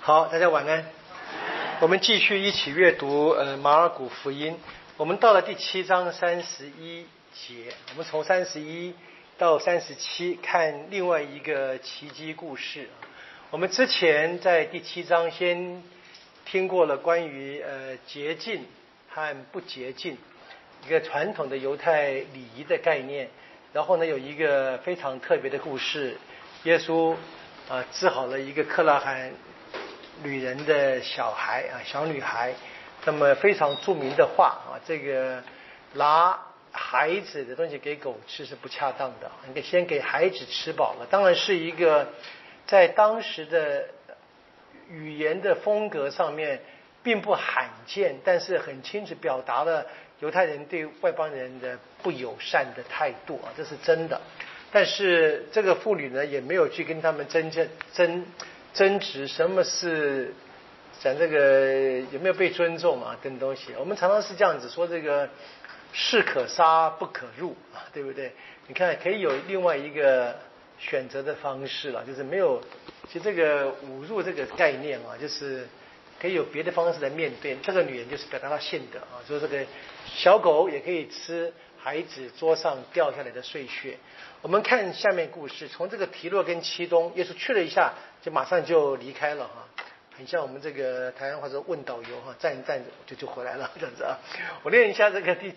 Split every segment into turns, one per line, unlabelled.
好，大家晚安。我们继续一起阅读马尔谷福音，我们到了第7章31节，我们从31到37看另外一个奇迹故事。我们之前在第7章先听过了关于洁净和不洁净一个传统的犹太礼仪的概念，然后呢有一个非常特别的故事，耶稣治好了一个克拉罕女人的小女孩，那么非常著名的话这个拿孩子的东西给狗吃是不恰当的，应该先给孩子吃饱了。当然是一个在当时的语言的风格上面并不罕见，但是很清楚表达了犹太人对外邦人的不友善的态度这是真的。但是这个妇女呢也没有去跟他们争执什么是讲这个有没有被尊重等东西。我们常常是这样子说，这个士可杀不可入对不对？你看可以有另外一个选择的方式了，就是没有，其实这个侮辱这个概念就是可以有别的方式来面对。这个女人就是表达她信德说这个小狗也可以吃孩子桌上掉下来的碎屑。我们看下面故事，从这个提洛跟漆冬，耶稣去了一下就马上就离开了很像我们这个台湾话说问导游站一站就回来了这样子我念一下这个第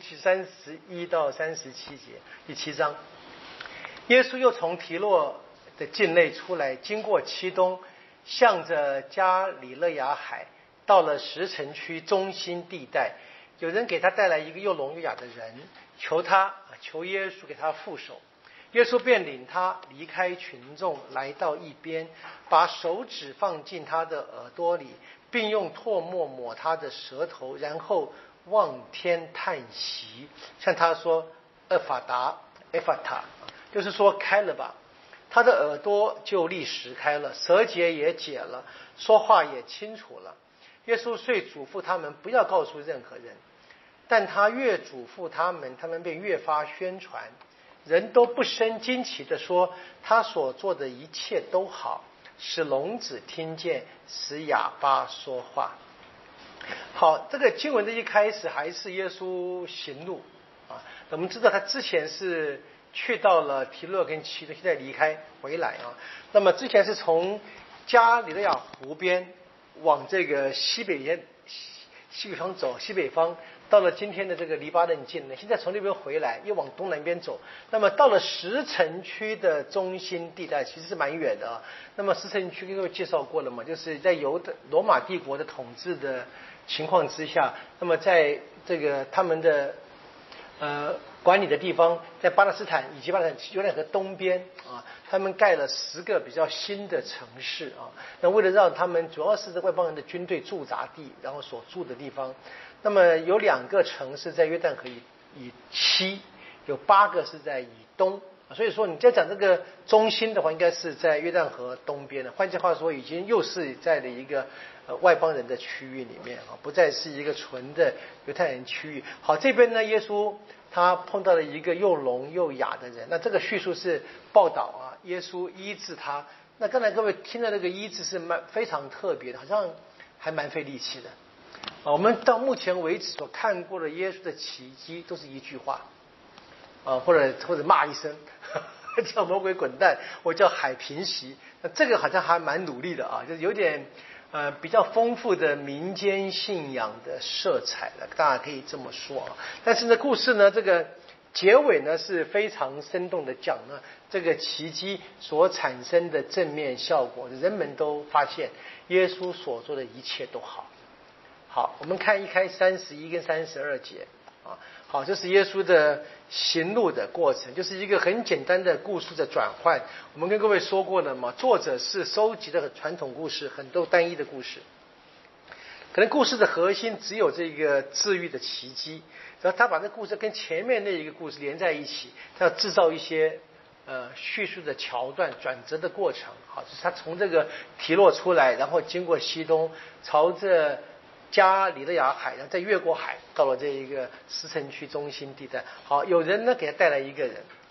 31到37节，第7章。耶稣又从提洛的境内出来，经过漆冬，向着加里肋亚海，到了石城区中心地带。有人给他带来一个又聋又哑的人，求耶稣给他覆手。耶稣便领他离开群众，来到一边，把手指放进他的耳朵里，并用唾沫抹他的舌头，然后望天叹息，向他说厄法塔，就是说开了吧。他的耳朵就立时开了，舌结也解了，说话也清楚了。耶稣遂嘱咐他们不要告诉任何人，但他越嘱咐他们，他们便越发宣传。人都不生惊奇地说，他所做的一切都好，使聋子听见，使哑巴说话。好，这个经文的一开始还是耶稣行路我们知道他之前是去到了提洛跟漆冬，现在离开回来那么之前是从加里肋亚湖边往这个西北方走，西北方到了今天的这个黎巴嫩境内，现在从那边回来又往东南边走，那么到了石城区的中心地带，其实是蛮远的那么石城区跟各位介绍过了嘛，就是在罗马帝国的统治的情况之下，那么在这个他们的管理的地方，在巴勒斯坦以及巴勒斯坦约旦河东边他们盖了10个比较新的城市那为了让他们主要是外邦人的军队驻扎地，然后所住的地方，那么有2个城市在约旦河以西，有8个是在以东，所以说你在讲这个中心的话，应该是在约旦河东边的。换句话说，已经又是在了一个外邦人的区域里面不再是一个纯的犹太人区域。好，这边呢，耶稣他碰到了一个又聋又哑的人，那这个叙述是报道耶稣医治他。那刚才各位听到这个医治是非常特别的，好像还蛮费力气的我们到目前为止所看过的耶稣的奇迹都是一句话或者骂一声叫魔鬼滚蛋，我叫海平息。那这个好像还蛮努力的就是有点比较丰富的民间信仰的色彩了，大家可以这么说但是呢，故事呢这个结尾呢是非常生动的讲了这个奇迹所产生的正面效果，人们都发现耶稣所做的一切都好。好，我们看一开31跟32节好，这是耶稣的行路的过程，就是一个很简单的故事的转换。我们跟各位说过了嘛，作者是收集的传统故事，很多单一的故事，可能故事的核心只有这个治愈的奇迹，然后他把这故事跟前面那一个故事连在一起，他要制造一些叙述的桥段转折的过程。好，就是他从这个提洛出来，然后经过西东，朝着加里肋亚海，然后再越过海到了这一个石城区中心地带。好，有人呢给他带来一个人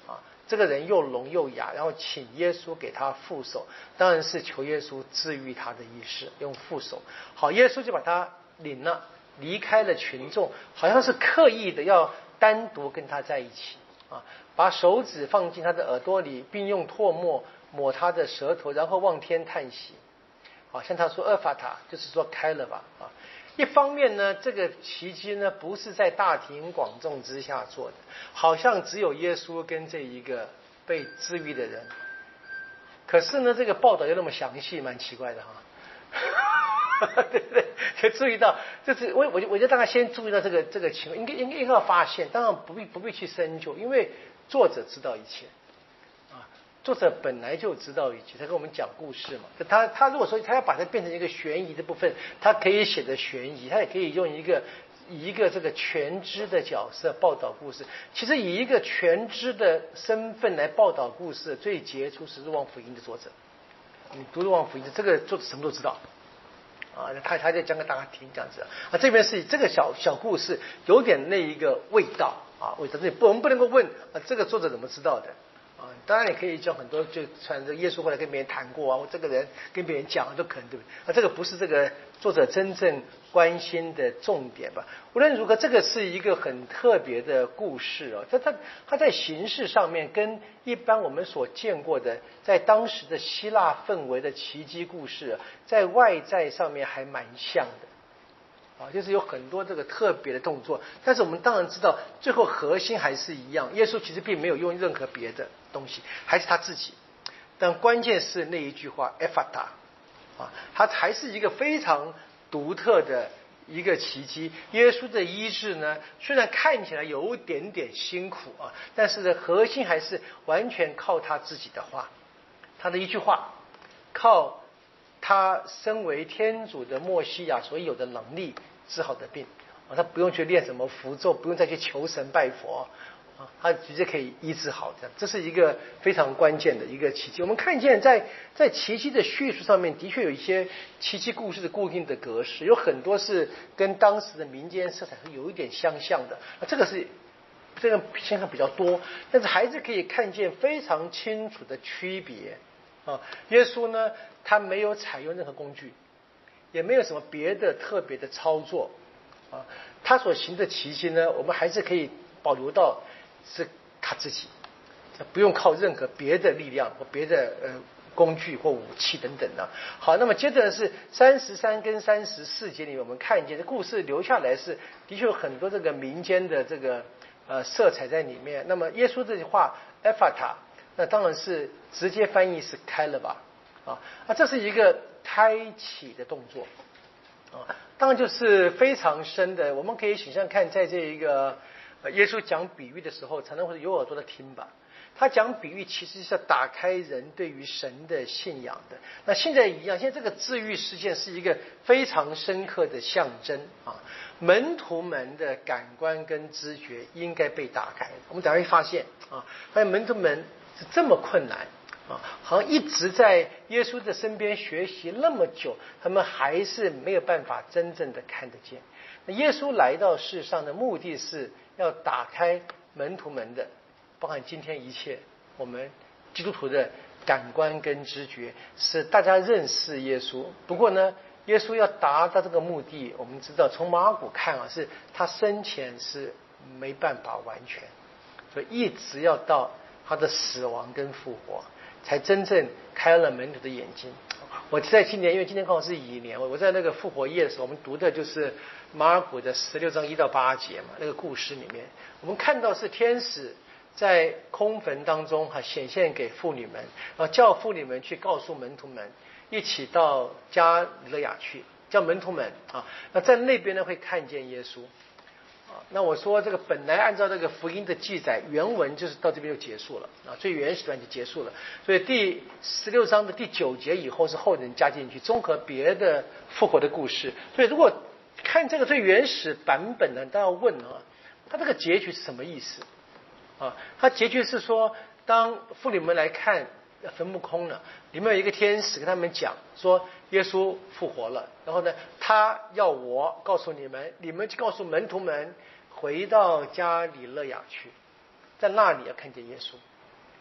这个人又聋又哑，然后请耶稣给他副手，当然是求耶稣治愈他的意思，用副手。好，耶稣就把他领了，离开了群众，好像是刻意的要单独跟他在一起啊，把手指放进他的耳朵里，并用唾沫抹他的舌头，然后望天叹息。好，像他说厄法塔，就是说开了吧啊。一方面呢，这个奇迹呢不是在大庭广众之下做的，好像只有耶稣跟这一个被治愈的人。可是呢，这个报道又那么详细，蛮奇怪的哈。对不对？就注意到，就是我就大概先注意到这个情况，应该要发现，当然不必去深究，因为作者知道一切。作者本来就知道一切，他跟我们讲故事嘛。他如果说他要把它变成一个悬疑的部分，他可以写的悬疑，他也可以用以一个这个全知的角色报道故事。其实以一个全知的身份来报道故事，最杰出是《若望福音》的作者。你读《若望福音》，这个作者什么都知道啊，他就讲给大家听这样子啊。这边是这个小故事，有点那一个味道啊，味道。我们不能够问啊，这个作者怎么知道的？当然也可以讲很多，就传着耶稣后来跟别人谈过啊，我这个人跟别人讲都可能，对不对？这个不是这个作者真正关心的重点吧。无论如何，这个是一个很特别的故事哦。它在形式上面跟一般我们所见过的在当时的希腊氛围的奇迹故事，在外在上面还蛮像的。就是有很多这个特别的动作，但是我们当然知道，最后核心还是一样。耶稣其实并没有用任何别的东西，还是他自己。但关键是那一句话 "Ephata" 它还是一个非常独特的一个奇迹。耶稣的医治呢，虽然看起来有点点辛苦啊，但是呢，核心还是完全靠他自己的话，他的一句话，靠他身为天主的默西亚所有的能力治好的病他不用去练什么符咒，不用再去求神拜佛他直接可以医治好这是一个非常关键的一个奇迹。我们看见在奇迹的叙述上面，的确有一些奇迹故事的固定的格式，有很多是跟当时的民间色彩是有一点相像的这个现象比较多，但是还是可以看见非常清楚的区别耶稣呢，他没有采用任何工具，也没有什么别的特别的操作他所行的奇迹呢，我们还是可以保留到是他自己，不用靠任何别的力量或别的工具或武器等等的。好，那么接着是33跟34节里面，我们看见这故事留下来是的确有很多这个民间的这个色彩在里面。那么耶稣这句话 "Ephata" 那当然是直接翻译是开了吧这是一个开启的动作当然就是非常深的。我们可以想象看，在这一个耶稣讲比喻的时候，常常会有耳朵的听吧。他讲比喻其实是要打开人对于神的信仰的。那现在一样，现在这个治愈事件是一个非常深刻的象征门徒们的感官跟知觉应该被打开。我们等下会发现发现门徒们是这么困难好像一直在耶稣的身边学习那么久，他们还是没有办法真正的看得见。那耶稣来到世上的目的是要打开门徒们的，包含今天一切我们基督徒的感官跟知觉，使大家认识耶稣。不过呢，耶稣要达到这个目的，我们知道从马尔谷看是他生前是没办法完全，所以一直要到他的死亡跟复活才真正开了门徒的眼睛。我在今年，因为今天刚好是乙年，我在那个复活夜的时候，我们读的就是马尔谷的16章1到8节嘛，那个故事里面，我们看到是天使在空坟当中显现给妇女们，然后叫妇女们去告诉门徒们，一起到加里肋亚去，叫门徒们那在那边呢会看见耶稣那我说这个本来按照这个福音的记载，原文就是到这边就结束了最原始段就结束了。所以第16章的第9节以后是后人加进去，综合别的复活的故事。所以如果看这个最原始版本呢，大家要问它这个结局是什么意思它结局是说，当妇女们来看坟墓空了，里面有一个天使跟他们讲说耶稣复活了，然后呢他要我告诉你们，你们去告诉门徒们回到加里肋亚去，在那里要看见耶稣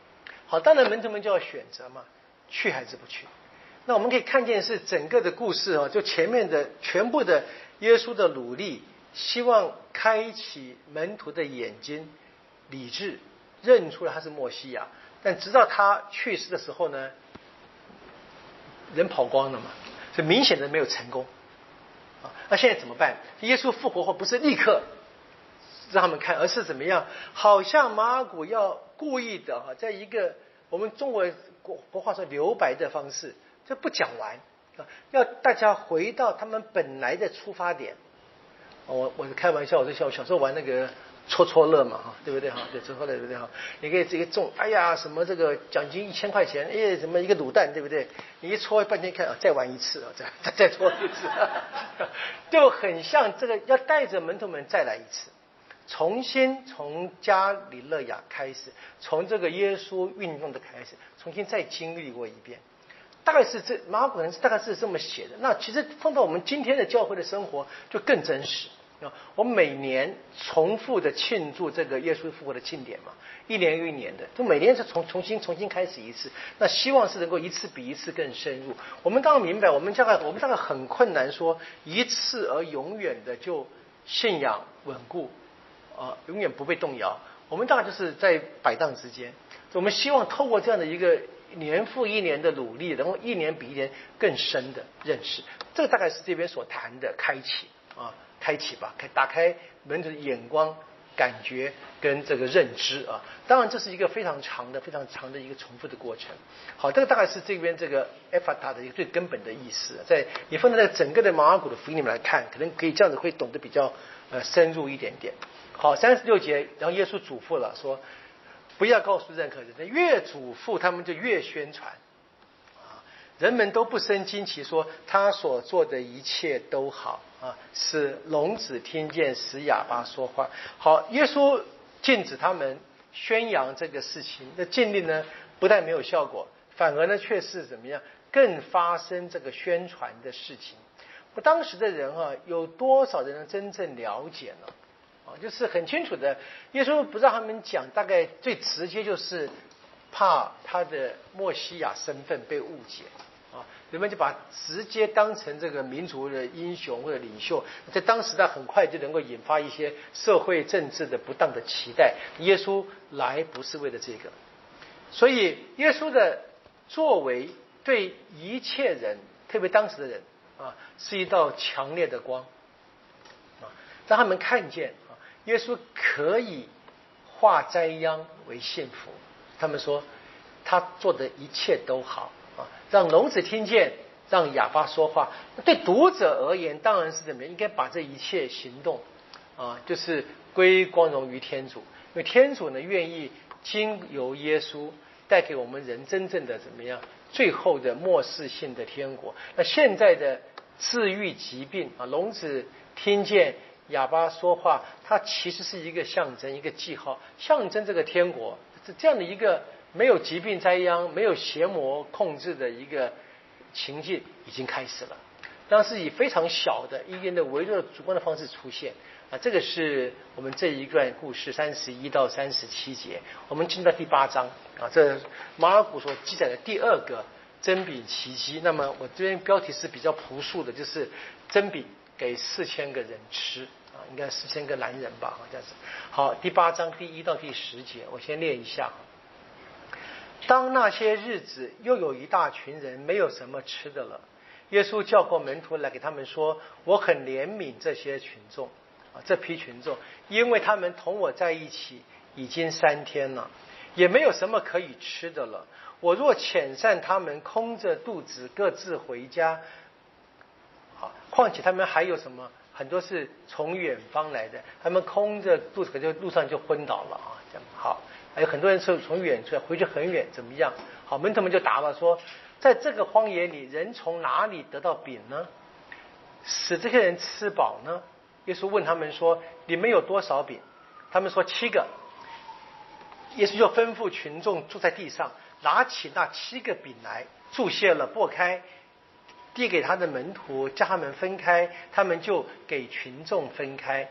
好，当然门徒们就要选择嘛，去还是不去。那我们可以看见是整个的故事啊，就前面的全部的耶稣的努力，希望开启门徒的眼睛，理智认出了他是默西亚，但直到他去世的时候呢，人跑光了嘛，所以明显的没有成功啊。那现在怎么办？耶稣复活后不是立刻让他们看，而是怎么样？好像马尔谷要故意的哈，在一个我们中国国话说留白的方式，就不讲完啊，要大家回到他们本来的出发点。我开玩笑，我说小时候玩那个戳戳乐嘛哈，对不对哈？对，戳戳乐对不对哈？你可以这个中，哎呀，什么这个奖金1000块钱，哎，什么一个卤蛋，对不对？你一戳半天看啊，再玩一次啊，再戳一次，就很像这个要带着门徒们再来一次。重新从加里肋亚开始，从这个耶稣运动的开始，重新再经历过一遍。大概是马可能大概是这么写的。那其实放到我们今天的教会的生活就更真实。我们每年重复的庆祝这个耶稣复活的庆典嘛，一年又一年的，就每年是重新开始一次。那希望是能够一次比一次更深入。我们当然明白，我们大概很困难说一次而永远的就信仰稳固。永远不被动摇。我们大概就是在摆荡之间，我们希望透过这样的一个年复一年的努力，然后一年比一年更深的认识。这个大概是这边所谈的开启吧，打开门徒的眼光、感觉跟这个认知啊。当然，这是一个非常长的一个重复的过程。好，这个大概是这边这个 ephata 的一个最根本的意思。在你放在整个的马尔谷的福音里面来看，可能可以这样子会懂得比较深入一点点。好，36节，然后耶稣嘱咐了说，不要告诉任何人，越嘱咐他们就越宣传。人们都不生惊奇，说他所做的一切都好啊，使聋子听见，使哑巴说话。好，耶稣禁止他们宣扬这个事情，那禁令呢，不但没有效果，反而呢却是怎么样，更发生这个宣传的事情。当时的人有多少人真正了解呢？就是很清楚的，耶稣不让他们讲，大概最直接就是怕他的默西亚身份被误解啊，人们就把直接当成这个民族的英雄或者领袖，在当时很快就能够引发一些社会政治的不当的期待。耶稣来不是为了这个，所以耶稣的作为对一切人，特别当时的人是一道强烈的光让他们看见耶稣可以化灾殃为幸福。他们说他做的一切都好让聋子听见，让哑巴说话。对读者而言当然是怎么样，应该把这一切行动就是归光荣于天主，因为天主呢愿意经由耶稣带给我们人真正的怎么样最后的末世性的天国。那现在的治愈疾病聋子听见，哑巴说话，它其实是一个象征，一个记号，象征这个天国这样的一个没有疾病灾殃、没有邪魔控制的一个情境已经开始了。当然是以非常小的一点的微弱主观的方式出现这个是我们这一段故事31到37节。我们进到第8章这马尔谷所记载的第2个增饼奇迹。那么我这边标题是比较朴素的，就是增饼给4000个人吃应该4000个男人吧，这样子。好，第8章第1到第10节，我先念一下。当那些日子，又有一大群人没有什么吃的了，耶稣叫过门徒来给他们说，我很怜悯这些群众这批群众，因为他们同我在一起已经3天了，也没有什么可以吃的了。我若遣散他们空着肚子各自回家，况且他们还有什么？很多是从远方来的，他们空着肚子就路上就昏倒了这样好。还有很多人是从远处回去很远，怎么样？好，门徒们就答了说，在这个荒野里，人从哪里得到饼呢？使这些人吃饱呢？耶稣问他们说，你们有多少饼？他们说7个。耶稣就吩咐群众坐在地上，拿起那7个饼来，注谢了，擘开，递给他的门徒，叫他们分开，他们就给群众分开。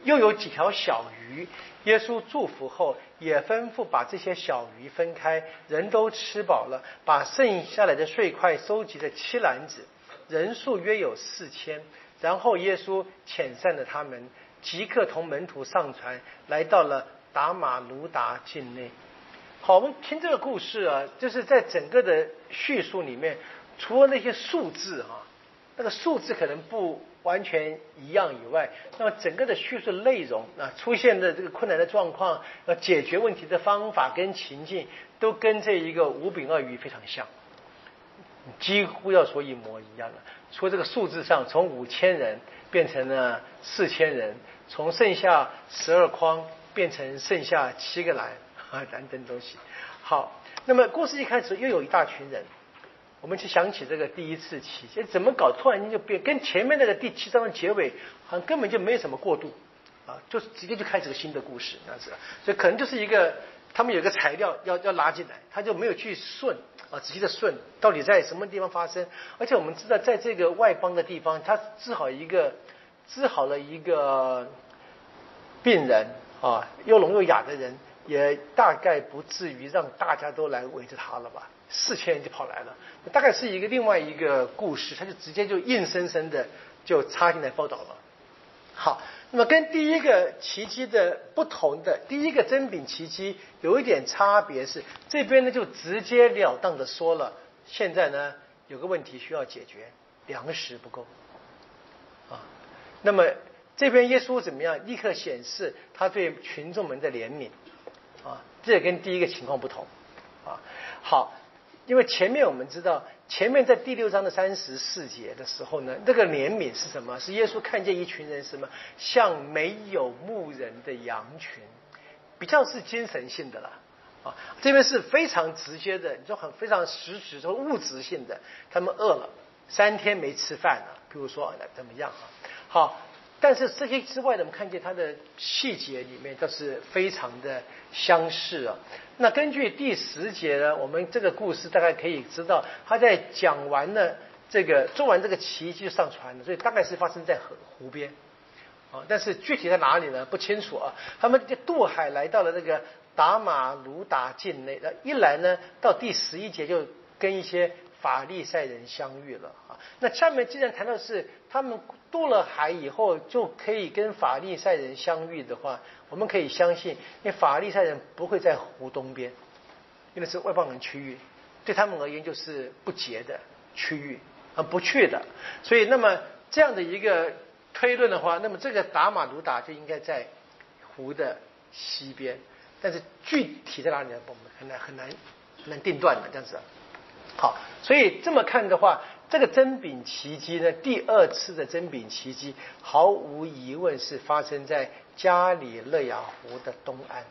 又有几条小鱼。耶稣祝福后，也吩咐把这些小鱼分开，人都吃饱了，把剩下来的碎块收集了7篮子，人数约有4000。然后耶稣遣散了他们，即刻同门徒上船，来到了达马卢达境内。好，我们听这个故事啊，就是在整个的叙述里面，除了那些数字那个数字可能不完全一样以外，那么整个的叙述内容出现的这个困难的状况，解决问题的方法跟情境，都跟这一个5饼2鱼非常像，几乎要说一模一样的。除了这个数字上，从5000人变成了4000人，从剩下12筐变成剩下7个篮等等东西。好，那么故事一开始又有一大群人。我们去想起这个第一次奇迹，怎么搞？突然间就变，跟前面那个第7章的结尾好像根本就没什么过渡就是直接就开始个新的故事，这样子。所以可能就是一个他们有一个材料要拉进来，他就没有去顺仔细的顺到底在什么地方发生。而且我们知道，在这个外邦的地方，他治好了一个病人又聋又哑的人，也大概不至于让大家都来围着他了吧？4000人就跑来了，大概是另外一个故事，他就直接就硬生生的就插进来报道了。好，那么跟第一个奇迹的不同的，第一个真饼奇迹有一点差别是，这边呢就直截了当的说了，现在呢有个问题需要解决，粮食不够那么这边耶稣怎么样？立刻显示他对群众们的怜悯这也跟第一个情况不同好。因为前面我们知道，前面在第6章的34节的时候呢，这个怜悯是什么？是耶稣看见一群人什么，像没有牧人的羊群，比较是精神性的了这边是非常直接的，你说非常实质说物质性的，他们饿了3天没吃饭了，比如说怎么样好。但是这些之外的，我们看见它的细节里面都是非常的相似那根据第10节呢，我们这个故事大概可以知道，他在讲完了做完这个奇迹就上船了，所以大概是发生在湖边但是具体在哪里呢？不清楚他们就渡海来到了这个达马卢达境内，一来呢，到第11节就跟一些法利赛人相遇了那下面既然谈到是他们渡了海以后就可以跟法利赛人相遇的话，我们可以相信，因为法利赛人不会在湖东边，因为是外邦人区域，对他们而言就是不洁的区域不去的。所以那么这样的一个推论的话，那么这个达马卢达就应该在湖的西边，但是具体在哪里呢？我们很难定断的这样子好，所以这么看的话，这个真饼奇迹呢，第2次的真饼奇迹，毫无疑问是发生在加里肋亚湖的东岸。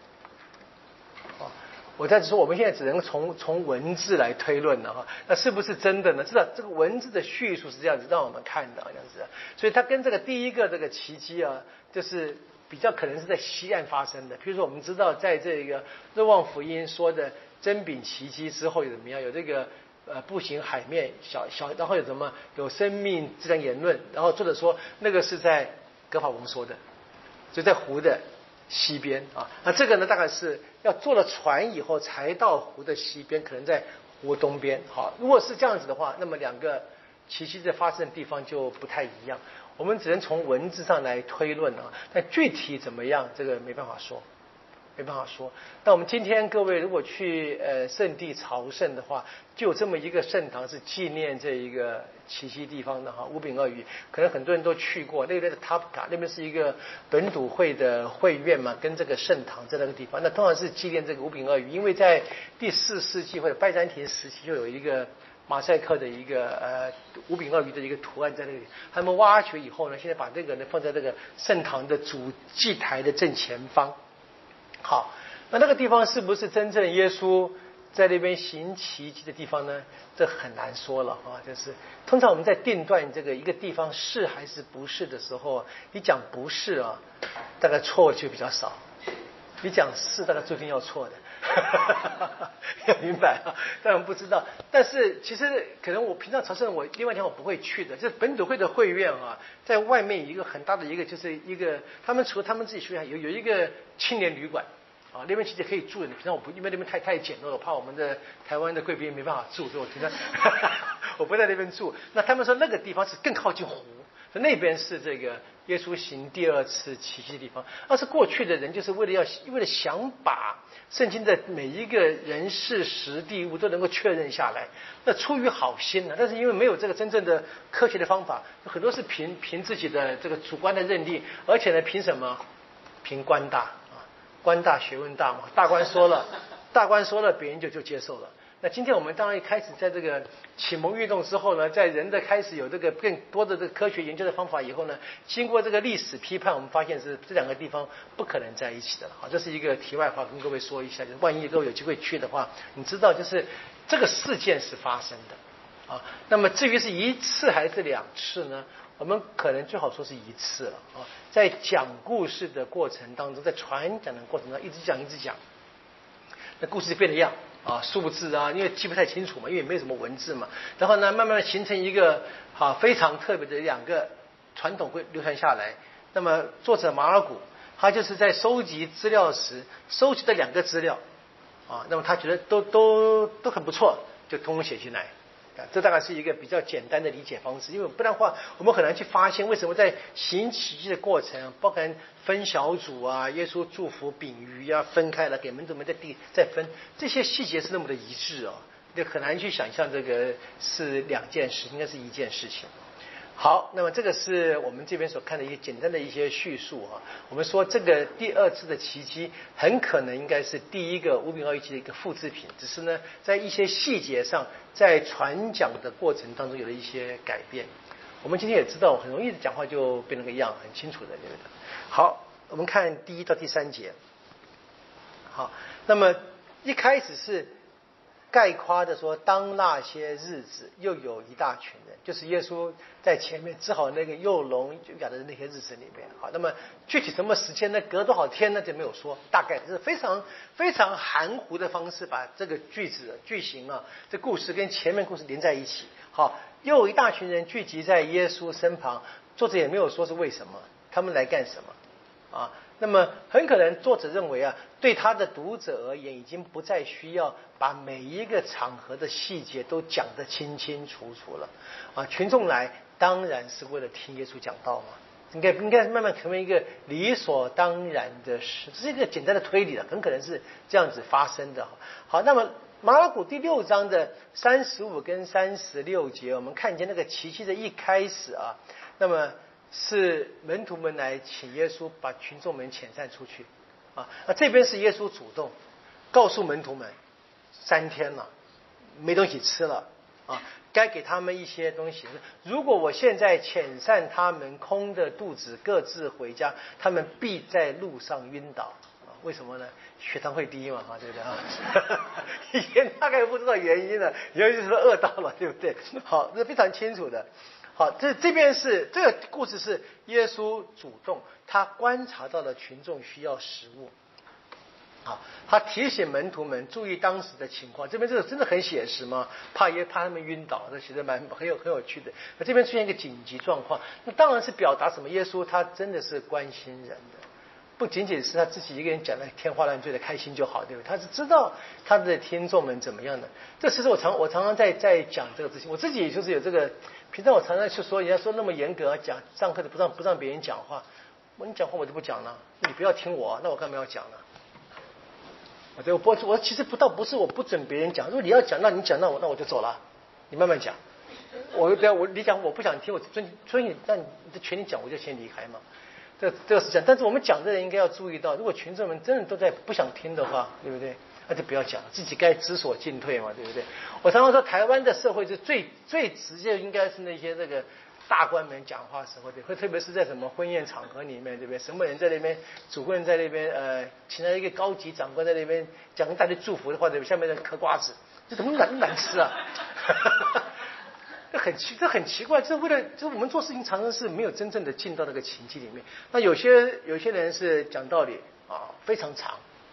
我在说，我们现在只能从文字来推论了那是不是真的呢？至少这个文字的叙述是这样子让我们看的这样子，所以它跟这个第一个这个奇迹就是比较可能是在西岸发生的。比如说，我们知道在这个若望福音说的真饼奇迹之后有怎么样？有这个步行海面小，然后有什么？有生命自然言论，然后作者说那个是在格法翁说的，就在湖的西边那这个呢，大概是要坐了船以后才到湖的西边，可能在湖东边。好，如果是这样子的话，那么2个奇迹的发生的地方就不太一样。我们只能从文字上来推论但具体怎么样，这个没办法说。那我们今天各位如果去圣地朝圣的话，就有这么一个圣堂是纪念这一个奇迹地方的5饼2鱼，可能很多人都去过。那个是塔普卡，那边是一个本笃会的会院嘛，跟这个圣堂在那个地方。那通常是纪念这个5饼2鱼，因为在第4世纪或者拜占庭时期就有一个马赛克的一个5饼2鱼的一个图案在那里。他们挖掘以后呢，现在把这个呢放在这个圣堂的主祭台的正前方。好，那个地方是不是真正耶稣在那边行奇迹的地方呢？这很难说了就是通常我们在定断这个一个地方是还是不是的时候，你讲不是大概错就比较少；你讲是，大概注定要错的。 要明白啊，当然不知道。但是其实可能我平常朝圣，我另外一天我不会去的。就是本笃会的会院啊，在外面一个很大的一个，就是一个他们除了他们自己学校有一个青年旅馆。啊，那边其实可以住的，平常我不，因为那边太简陋了，我怕我们的台湾的贵宾没办法住，所以我平常我不在那边住。那他们说那个地方是更靠近湖，那边是这个耶稣行第二次奇迹的地方。而是过去的人就是为了想把圣经的每一个人事时地物都能够确认下来，那出于好心呢，但是因为没有这个真正的科学的方法，很多是凭自己的这个主观的认定，而且呢，凭什么？凭官大。官大学问大嘛，大官说了，别人就接受了。那今天我们当然一开始在这个启蒙运动之后呢，在人的开始有这个更多的这个科学研究的方法以后呢，经过这个历史批判，我们发现是这两个地方不可能在一起的。好，这是一个题外话，跟各位说一下，就是万一各位有机会去的话，你知道就是这个事件是发生的啊。那么至于是一次还是两次呢？我们可能最好说是一次了啊，在讲故事的过程当中，在传讲的过程当中，一直讲，那故事就变了样啊，数字啊，因为记不太清楚嘛，因为没有什么文字嘛。然后呢，慢慢的形成一个非常特别的两个传统会流传下来。那么作者马尔谷，他就是在收集资料时收集的两个资料啊，那么他觉得都很不错，就通通写进来。这大概是一个比较简单的理解方式，因为不然的话，我们很难去发现为什么在行奇迹的过程，包含分小组啊，耶稣祝福饼鱼啊，分开了给门徒们再分，这些细节是那么的一致哦，就很难去想象这个是两件事，应该是一件事情。好，那么这个是我们这边所看的一个简单的一些叙述啊。我们说这个第二次的奇迹很可能应该是第一个五饼二鱼奇的一个复制品，只是呢在一些细节上，在传讲的过程当中有了一些改变。我们今天也知道，很容易的讲话就变成个样，很清楚的，对不对？好，我们看第1到第3节。好，那么一开始是概括的说，当那些日子又有一大群人，就是耶稣在前面治好那个又聋又哑的那些日子里面。好，那么具体什么时间呢？隔多少天呢？就没有说，大概是非常非常含糊的方式把这个句型啊，这故事跟前面故事连在一起。好，又有一大群人聚集在耶稣身旁，作者也没有说是为什么，他们来干什么啊？那么很可能作者认为啊，对他的读者而言，已经不再需要把每一个场合的细节都讲得清清楚楚了啊。群众来当然是为了听耶稣讲道嘛，应该慢慢成为一个理所当然的事，这是一个简单的推理了，很可能是这样子发生的。好，那么马尔谷第6章的35跟36节，我们看见那个奇迹的一开始啊，那么是门徒们来请耶稣把群众们遣散出去啊，这边是耶稣主动告诉门徒们3天了，没东西吃了啊，该给他们一些东西。如果我现在遣散他们，空的肚子各自回家，他们必在路上晕倒。为什么呢？血糖会低嘛，对不对啊？以前大概不知道原因了，以后就是说饿到了，对不对？好，这是非常清楚的。好，这边是这个故事是耶稣主动，他观察到了群众需要食物。好，他提醒门徒们注意当时的情况。这边这个真的很写实嘛，怕他们晕倒，这其实很有趣的。那这边出现一个紧急状况，那当然是表达什么？耶稣他真的是关心人的，不仅仅是他自己一个人讲的天花乱坠的开心就好，对不对？他是知道他的听众们怎么样的。这其实我常常在讲这个事情，我自己也就是有这个。平常我常常去说，人家说那么严格讲上课的不让别人讲话，你讲话我就不讲了，你不要听我，那我干嘛要讲呢？我其实不是我不准别人讲，如果你要讲，那你讲，那我就走了，你慢慢讲。你讲我不想听，我所以那你的权利讲，我就先离开嘛。这个是这样，但是我们讲的人应该要注意到，如果群众们真的都在不想听的话，对不对？那就不要讲，自己该知所进退嘛，对不对？我常常说，台湾的社会是最直接，应该是那些这个大官们讲话时候，对，会特别是在什么婚宴场合里面，对不对？什么人在那边，主婚人在那边，请来一个高级长官在那边讲一大堆祝福的话，对不对？下面人嗑瓜子，这怎么难吃啊？这很奇怪，这为了我们做事情常常是没有真正的进到那个情境里面。那有些人是讲道理啊，非常长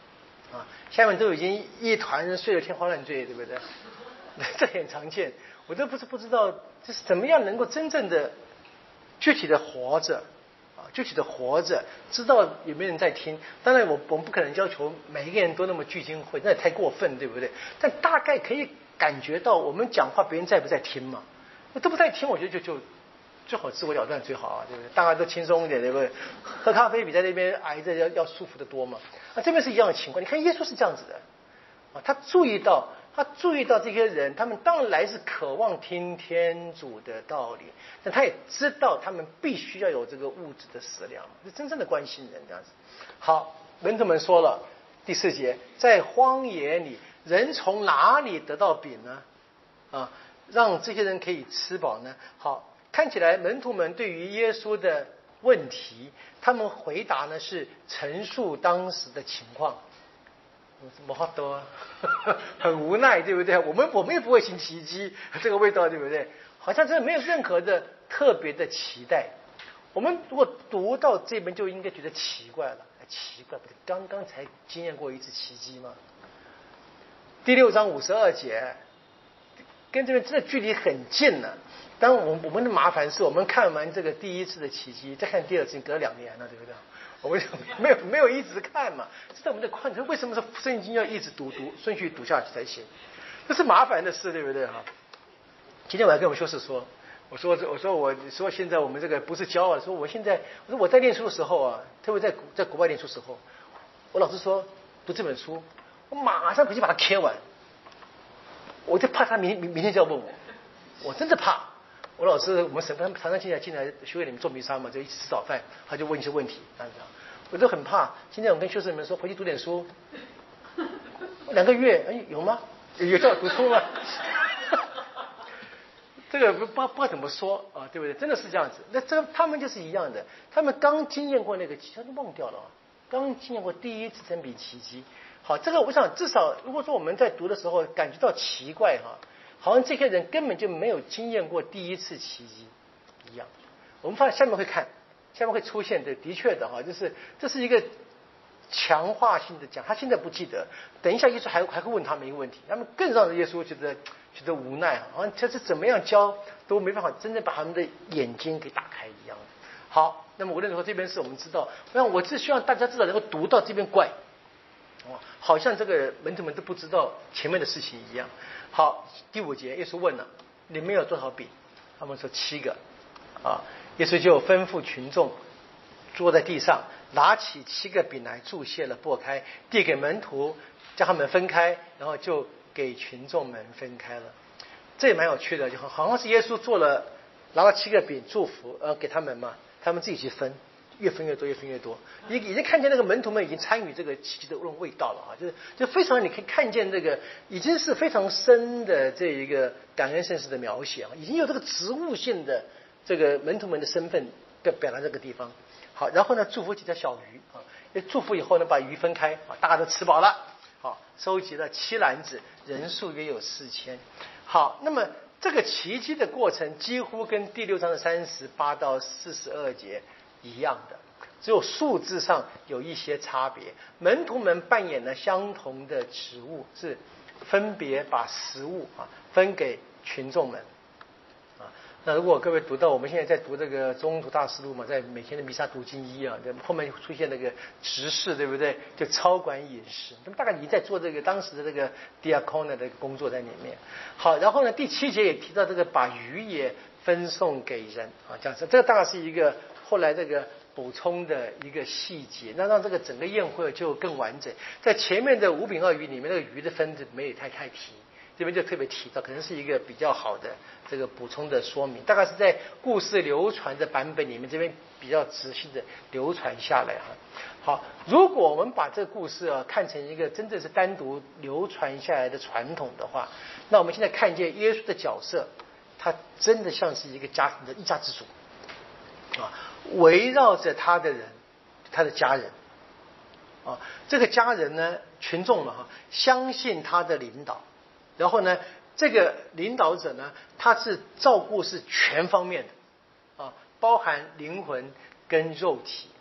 啊，下面都已经一团人睡得天花乱坠，对不对？这很常见，我都不知道这是怎么样能够真正的具体的活着啊，具体的活着，知道有没有人在听。当然我们不可能要求每一个人都那么聚精会，那也太过分，对不对？但大概可以感觉到我们讲话别人在不在听嘛？那都不在听，我觉得就最好自我了断最好啊，对不对？大家都轻松一点，对不对？喝咖啡比在那边挨着要舒服得多嘛。啊，这边是一样的情况。你看耶稣是这样子的啊，他注意到这些人，他们当然来是渴望听天主的道理，但他也知道他们必须要有这个物质的食粮，是真正的关心人这样子。好，门徒们说了，第4节，在荒野里，人从哪里得到饼呢？啊，让这些人可以吃饱呢？好，看起来门徒们对于耶稣的问题，他们回答呢是陈述当时的情况。没法多啊，很无奈，对不对？我们也不会行奇迹，这个味道，对不对？好像真的没有任何的特别的期待。我们如果读到这边，就应该觉得奇怪了，奇怪，不是刚刚才经验过一次奇迹吗？第6章52节，跟这边真的距离很近了。当然，我们的麻烦是我们看完这个第一次的奇迹，再看第2次，隔了2年了，对不对？我们没有一直看嘛，这是我们的困难。为什么说圣经要一直读顺序读下去才行？这是麻烦的事，对不对哈？今天我还跟我们修士说，我说现在我们这个不是骄傲，说我说我在念书的时候啊，特别在国外念书的时候，我老师说读这本书，我马上回去把它贴完，我就怕他明天就要问我真的怕。我老师，我们神父常常进来学会里面做弥撒嘛，就一起吃早饭，他就问一些问题，这样子，我就很怕。今天我跟修士们说，回去读点书，2个月，哎，有吗？有叫我读书吗？这个不知道怎么说啊，对不对？真的是这样子。那他们就是一样的，他们刚经验过那个奇迹，他都忘掉了，刚经验过第一次真比奇迹。好，这个我想至少，如果说我们在读的时候感觉到奇怪哈。好像这些人根本就没有经验过第一次奇迹一样。我们发现下面会出现的确的哈，就是这是一个强化性的讲，他现在不记得，等一下耶稣还会问他们一个问题，他们更让耶稣觉得无奈，好像这是怎么样教都没办法真正把他们的眼睛给打开一样。好，那么无论如何这边是我们知道，我只希望大家至少能够读到这边怪。好像这个门徒们都不知道前面的事情一样。好，第5节，耶稣问了：“你们有多少饼？”他们说7个。啊，耶稣就吩咐群众坐在地上，拿起7个饼来，祝谢了，擘开，递给门徒，叫他们分开，然后就给群众们分开了。这也蛮有趣的，就好像是耶稣拿了7个饼祝福，给他们嘛，他们自己去分。越分越多，越分越多。已经看见那个门徒们已经参与这个奇迹的味道了啊，就非常你可以看见这个已经是非常深的这一个感恩圣事的描写啊，已经有这个植物性的这个门徒们的身份表达这个地方。好，然后呢，祝福几条小鱼啊，祝福以后呢，把鱼分开啊，大家都吃饱了。好，收集了7篮子，人数约有4000。好，那么这个奇迹的过程几乎跟第6章的38到42节。一样的，只有数字上有一些差别。门徒们扮演了相同的职务，是分别把食物分给群众们啊。那如果各位读到我们现在在读这个宗徒大事录嘛，在每天的弥撒读经1啊，后面出现那个执事，对不对？就操管饮食，那么大概你在做这个当时的这个 diaconia 的工作在里面。好，然后呢，第7节也提到这个把鱼也分送给人啊，这样子，这个大概是一个。后来这个补充的一个细节，那让这个整个宴会就更完整。在前面的5饼2鱼里面，那个鱼的分子没有太提，这边就特别提到，可能是一个比较好的这个补充的说明。大概是在故事流传的版本里面，这边比较仔细的流传下来哈。好，如果我们把这个故事看成一个真正是单独流传下来的传统的话，那我们现在看见耶稣的角色，他真的像是一个家庭的一家之主啊。围绕着他的人，他的家人啊，这个家人呢，群众嘛相信他的领导，然后呢，这个领导者呢，他是照顾是全方面的啊，包含灵魂跟肉体啊，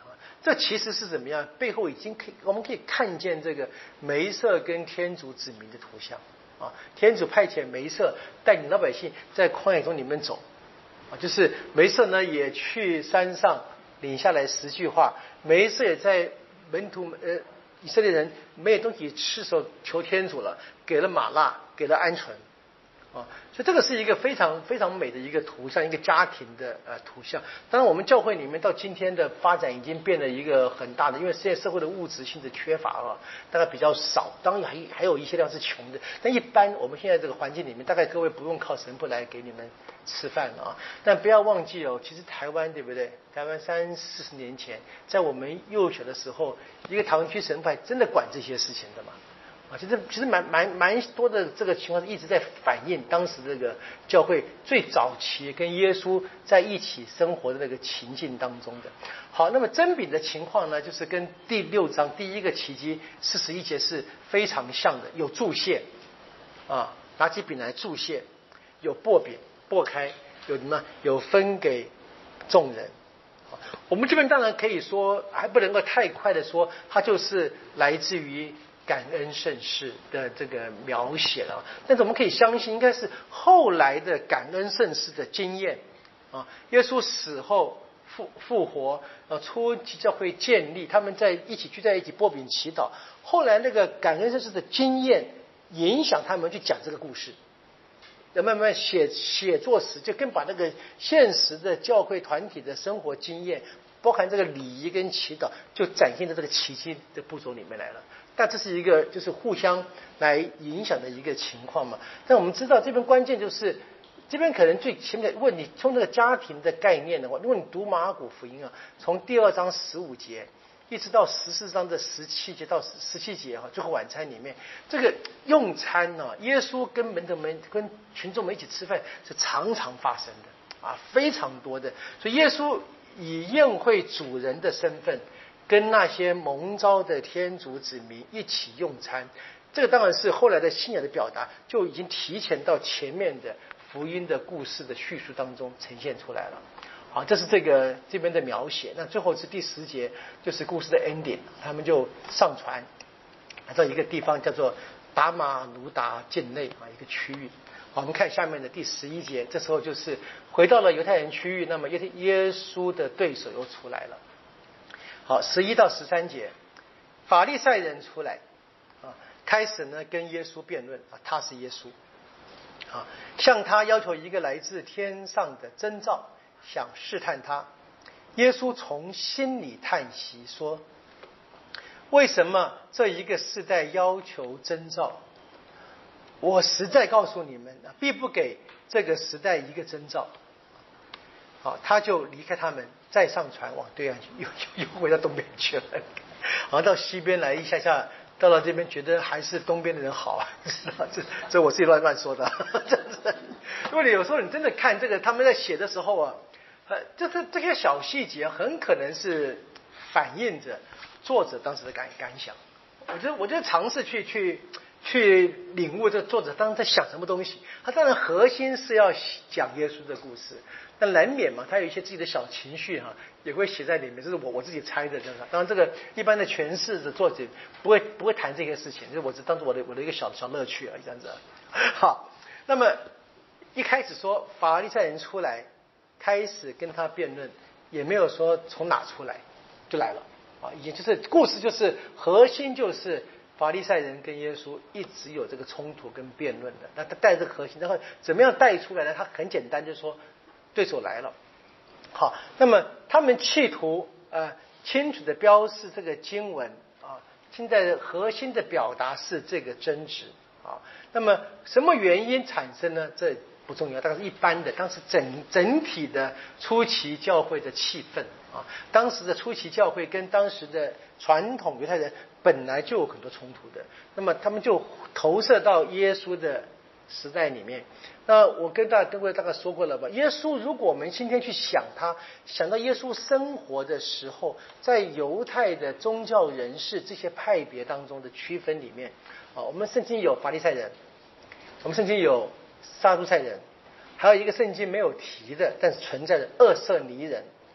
这其实是怎么样？背后已经我们可以看见这个梅瑟跟天主子民的图像啊。天主派遣梅瑟带领老百姓在旷野中里面走啊，就是梅瑟呢也去山上领下来10句话，梅瑟也在以色列人没有东西吃的时候求天主了，给了玛纳，给了鹌鹑。所以这个是一个非常非常美的一个图像，一个家庭的图像。当然，我们教会里面到今天的发展已经变得一个很大的，因为现在社会的物质性的缺乏啊，大概比较少。当然还有一些量是穷的，但一般我们现在这个环境里面，大概各位不用靠神父来给你们吃饭啊。但不要忘记哦，其实台湾对不对？台湾30-40年前，在我们幼小的时候，一个台湾区神父还真的管这些事情的嘛。其实蛮多的这个情况是一直在反映当时这个教会最早期跟耶稣在一起生活的那个情境当中的。好，那么真饼的情况呢，就是跟第6章第一个奇迹41节是非常像的，有祝谢啊，拿起饼来祝谢，有擘饼擘开，有什么？有分给众人。我们这边当然可以说，还不能够太快的说，它就是来自于感恩圣事的这个描写了，但是我们可以相信，应该是后来的感恩圣事的经验啊。耶稣死后复活，初期教会建立，他们聚在一起擘饼祈祷。后来那个感恩圣事的经验影响他们去讲这个故事，慢慢写作时，就更把那个现实的教会团体的生活经验，包含这个礼仪跟祈祷，就展现在这个奇迹的步骤里面来了。但这是一个就是互相来影响的一个情况嘛。但我们知道这边关键就是这边可能最前面的问题，从这个家庭的概念的话，如果你读马尔谷福音啊，从第2章15节一直到14章的17节到17节最后晚餐里面，这个用餐呢，耶稣跟门徒们跟群众们一起吃饭是常常发生的啊，非常多的。所以耶稣以宴会主人的身份，跟那些蒙召的天主子民一起用餐，这个当然是后来的信仰的表达，就已经提前到前面的福音的故事的叙述当中呈现出来了。好，这是这边的描写。那最后是第10节，就是故事的 ending， 他们就上船来到一个地方叫做达马努达境内一个区域。好，我们看下面的第11节，这时候就是回到了犹太人区域，那么耶稣的对手又出来了。好，11到13节，法利赛人出来开始呢跟耶稣辩论他是耶稣向他要求一个来自天上的征兆，想试探他。耶稣从心里叹息说：为什么这一个世代要求征兆？我实在告诉你们，必不给这个时代一个征兆。好，他就离开他们，再上船往对岸去，又回到东边去了。然后到西边来一下，到了这边觉得还是东边的人好这我自己乱说的。因为有时候你真的看这个他们在写的时候这些小细节很可能是反映着作者当时的感想。我觉得尝试去领悟这作者当时在想什么东西。他当然核心是要讲耶稣的故事，但难免嘛，他有一些自己的小情绪也会写在里面，这是我自己猜的。当然这个一般的诠释的作者不会谈这些事情，就是我只当做我的一个小乐趣而已，这样子。好，那么一开始说法利赛人出来开始跟他辩论，也没有说从哪出来，就来了也就是故事就是核心就是法利赛人跟耶稣一直有这个冲突跟辩论的。那他带这个核心，然后怎么样带出来呢？他很简单，就是说对手来了。好，那么他们企图清楚的标示这个经文现在核心的表达是这个争执那么什么原因产生呢？这不重要，但是一般的当时整体的初期教会的气氛当时的初期教会跟当时的传统犹太人本来就有很多冲突的，那么他们就投射到耶稣的时代里面。那我跟各位大概说过了吧，耶稣如果我们今天去想到耶稣生活的时候，在犹太的宗教人士这些派别当中的区分里面我们圣经有法利赛人，我们圣经有撒都塞人，还有一个圣经没有提的但是存在的厄瑟尼人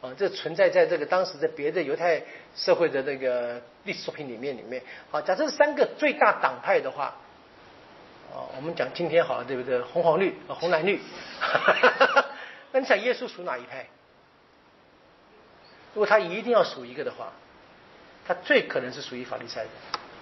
啊，这存在在这个当时的别的犹太社会的那个历史作品里面。好，假设是3个最大党派的话，我们讲今天好了，对不对？红黄绿红蓝绿，那你想耶稣属哪一派？如果他一定要属一个的话，他最可能是属于法利赛人，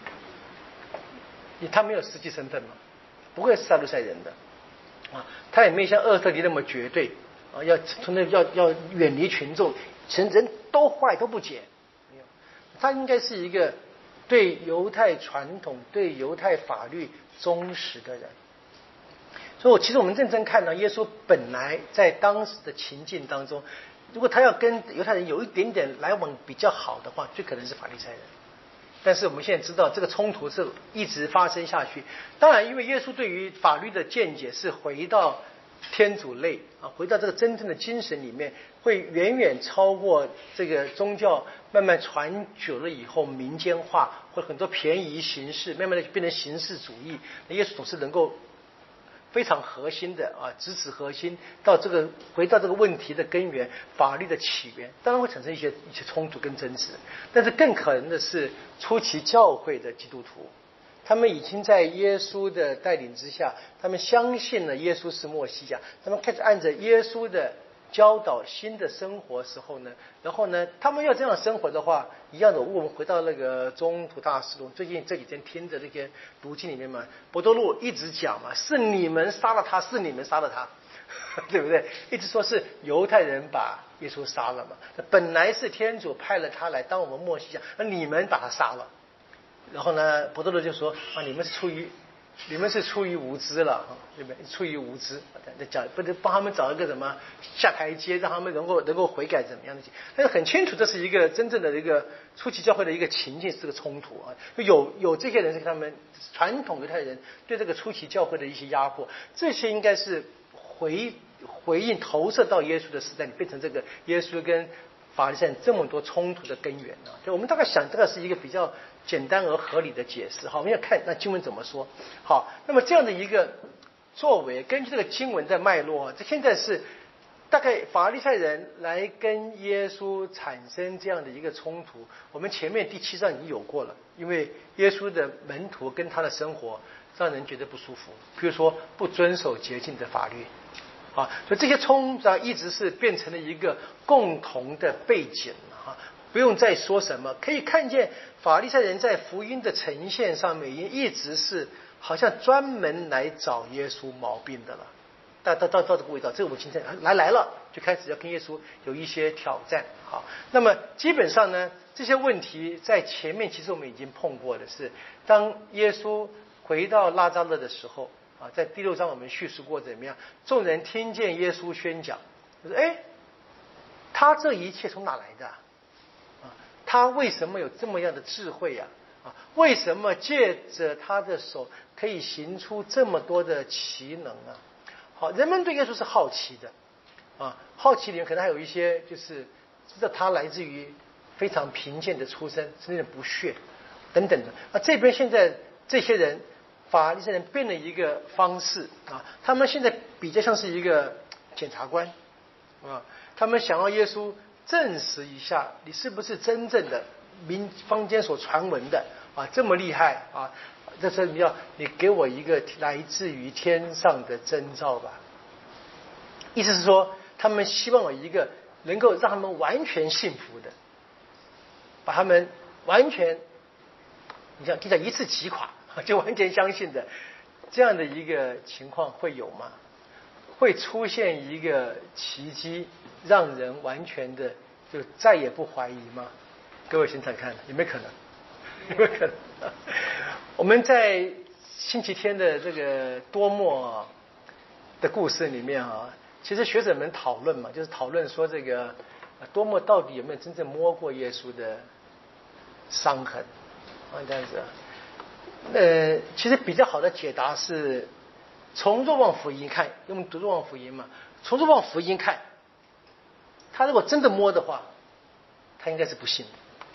他没有实际身份嘛，不会是撒杜塞人的啊，他也没像厄特里那么绝对啊，要远离群众，人都坏都不解，他应该是一个对犹太传统、对犹太法律忠实的人。所以其实我们认真看到，耶稣本来在当时的情境当中，如果他要跟犹太人有一点点来往比较好的话，最可能是法利赛人。但是我们现在知道，这个冲突是一直发生下去。当然，因为耶稣对于法律的见解是回到天主类啊，回到这个真正的精神里面，会远远超过这个宗教慢慢传久了以后民间化，或很多便宜形式，慢慢的变成形式主义。耶稣总是能够非常核心的啊，直指核心，到这个回到这个问题的根源，法律的起源，当然会产生一些冲突跟争执，但是更可能的是初期教会的基督徒，他们已经在耶稣的带领之下，他们相信了耶稣是默西亚，他们开始按着耶稣的教导新的生活时候呢，然后呢，他们要这样生活的话，一样的，我们回到那个中途大师，最近这几天听着这些读经里面嘛，伯多禄一直讲嘛，是你们杀了他，是你们杀了他，对不对？一直说是犹太人把耶稣杀了嘛，本来是天主派了他来当我们默西亚，那你们把他杀了。然后呢，伯多禄就说啊，你们是出于无知了，对不对？出于无知，讲不是帮他们找一个什么下台阶，让他们能够悔改怎么样的？但是很清楚，这是一个真正的一个初期教会的一个情境，是个冲突啊。有这些人是他们传统犹太人对这个初期教会的一些压迫，这些应该是回应投射到耶稣的时代里，变成这个耶稣跟法利赛人这么多冲突的根源啊。就我们大概想，这个是一个比较简单而合理的解释。好，我们要看那经文怎么说。好，那么这样的一个作为，根据这个经文的脉络，这现在是大概法利赛人来跟耶稣产生这样的一个冲突。我们前面第7章已经有过了，因为耶稣的门徒跟他的生活让人觉得不舒服，比如说不遵守洁净的法律啊，所以这些冲突一直是变成了一个共同的背景啊。不用再说什么，可以看见法利赛人在福音的呈现上面一直是好像专门来找耶稣毛病的了。到这个味道，这个我们今天来了，就开始要跟耶稣有一些挑战。好，那么基本上呢，这些问题在前面其实我们已经碰过的是，当耶稣回到拉匝勒的时候啊，在第6章我们叙述过怎么样，众人听见耶稣宣讲，就说：“哎，他这一切从哪来的？他为什么有这么样的智慧呀？为什么借着他的手可以行出这么多的奇能啊？”好，人们对耶稣是好奇的啊，好奇里面可能还有一些就是知道他来自于非常贫贱的出身，甚至不屑等等的。这边现在这些人，法利赛人变了一个方式啊，他们现在比较像是一个检察官啊，他们想要耶稣证实一下你是不是真正的坊间所传闻的啊，这么厉害啊，这是你给我一个来自于天上的征兆吧。意思是说，他们希望有一个能够让他们完全信服的，把他们完全你讲一次击垮，就完全相信的这样的一个情况会有吗？会出现一个奇迹，让人完全的就再也不怀疑吗？各位现在看有没有可能？有没有可能？我们在星期天的这个多默的故事里面啊，其实学者们讨论嘛，就是讨论说这个多默到底有没有真正摸过耶稣的伤痕啊？这样子，其实比较好的解答是从若望福音看，因为我们读若望福音嘛，从若望福音看，他如果真的摸的话，他应该是不信的。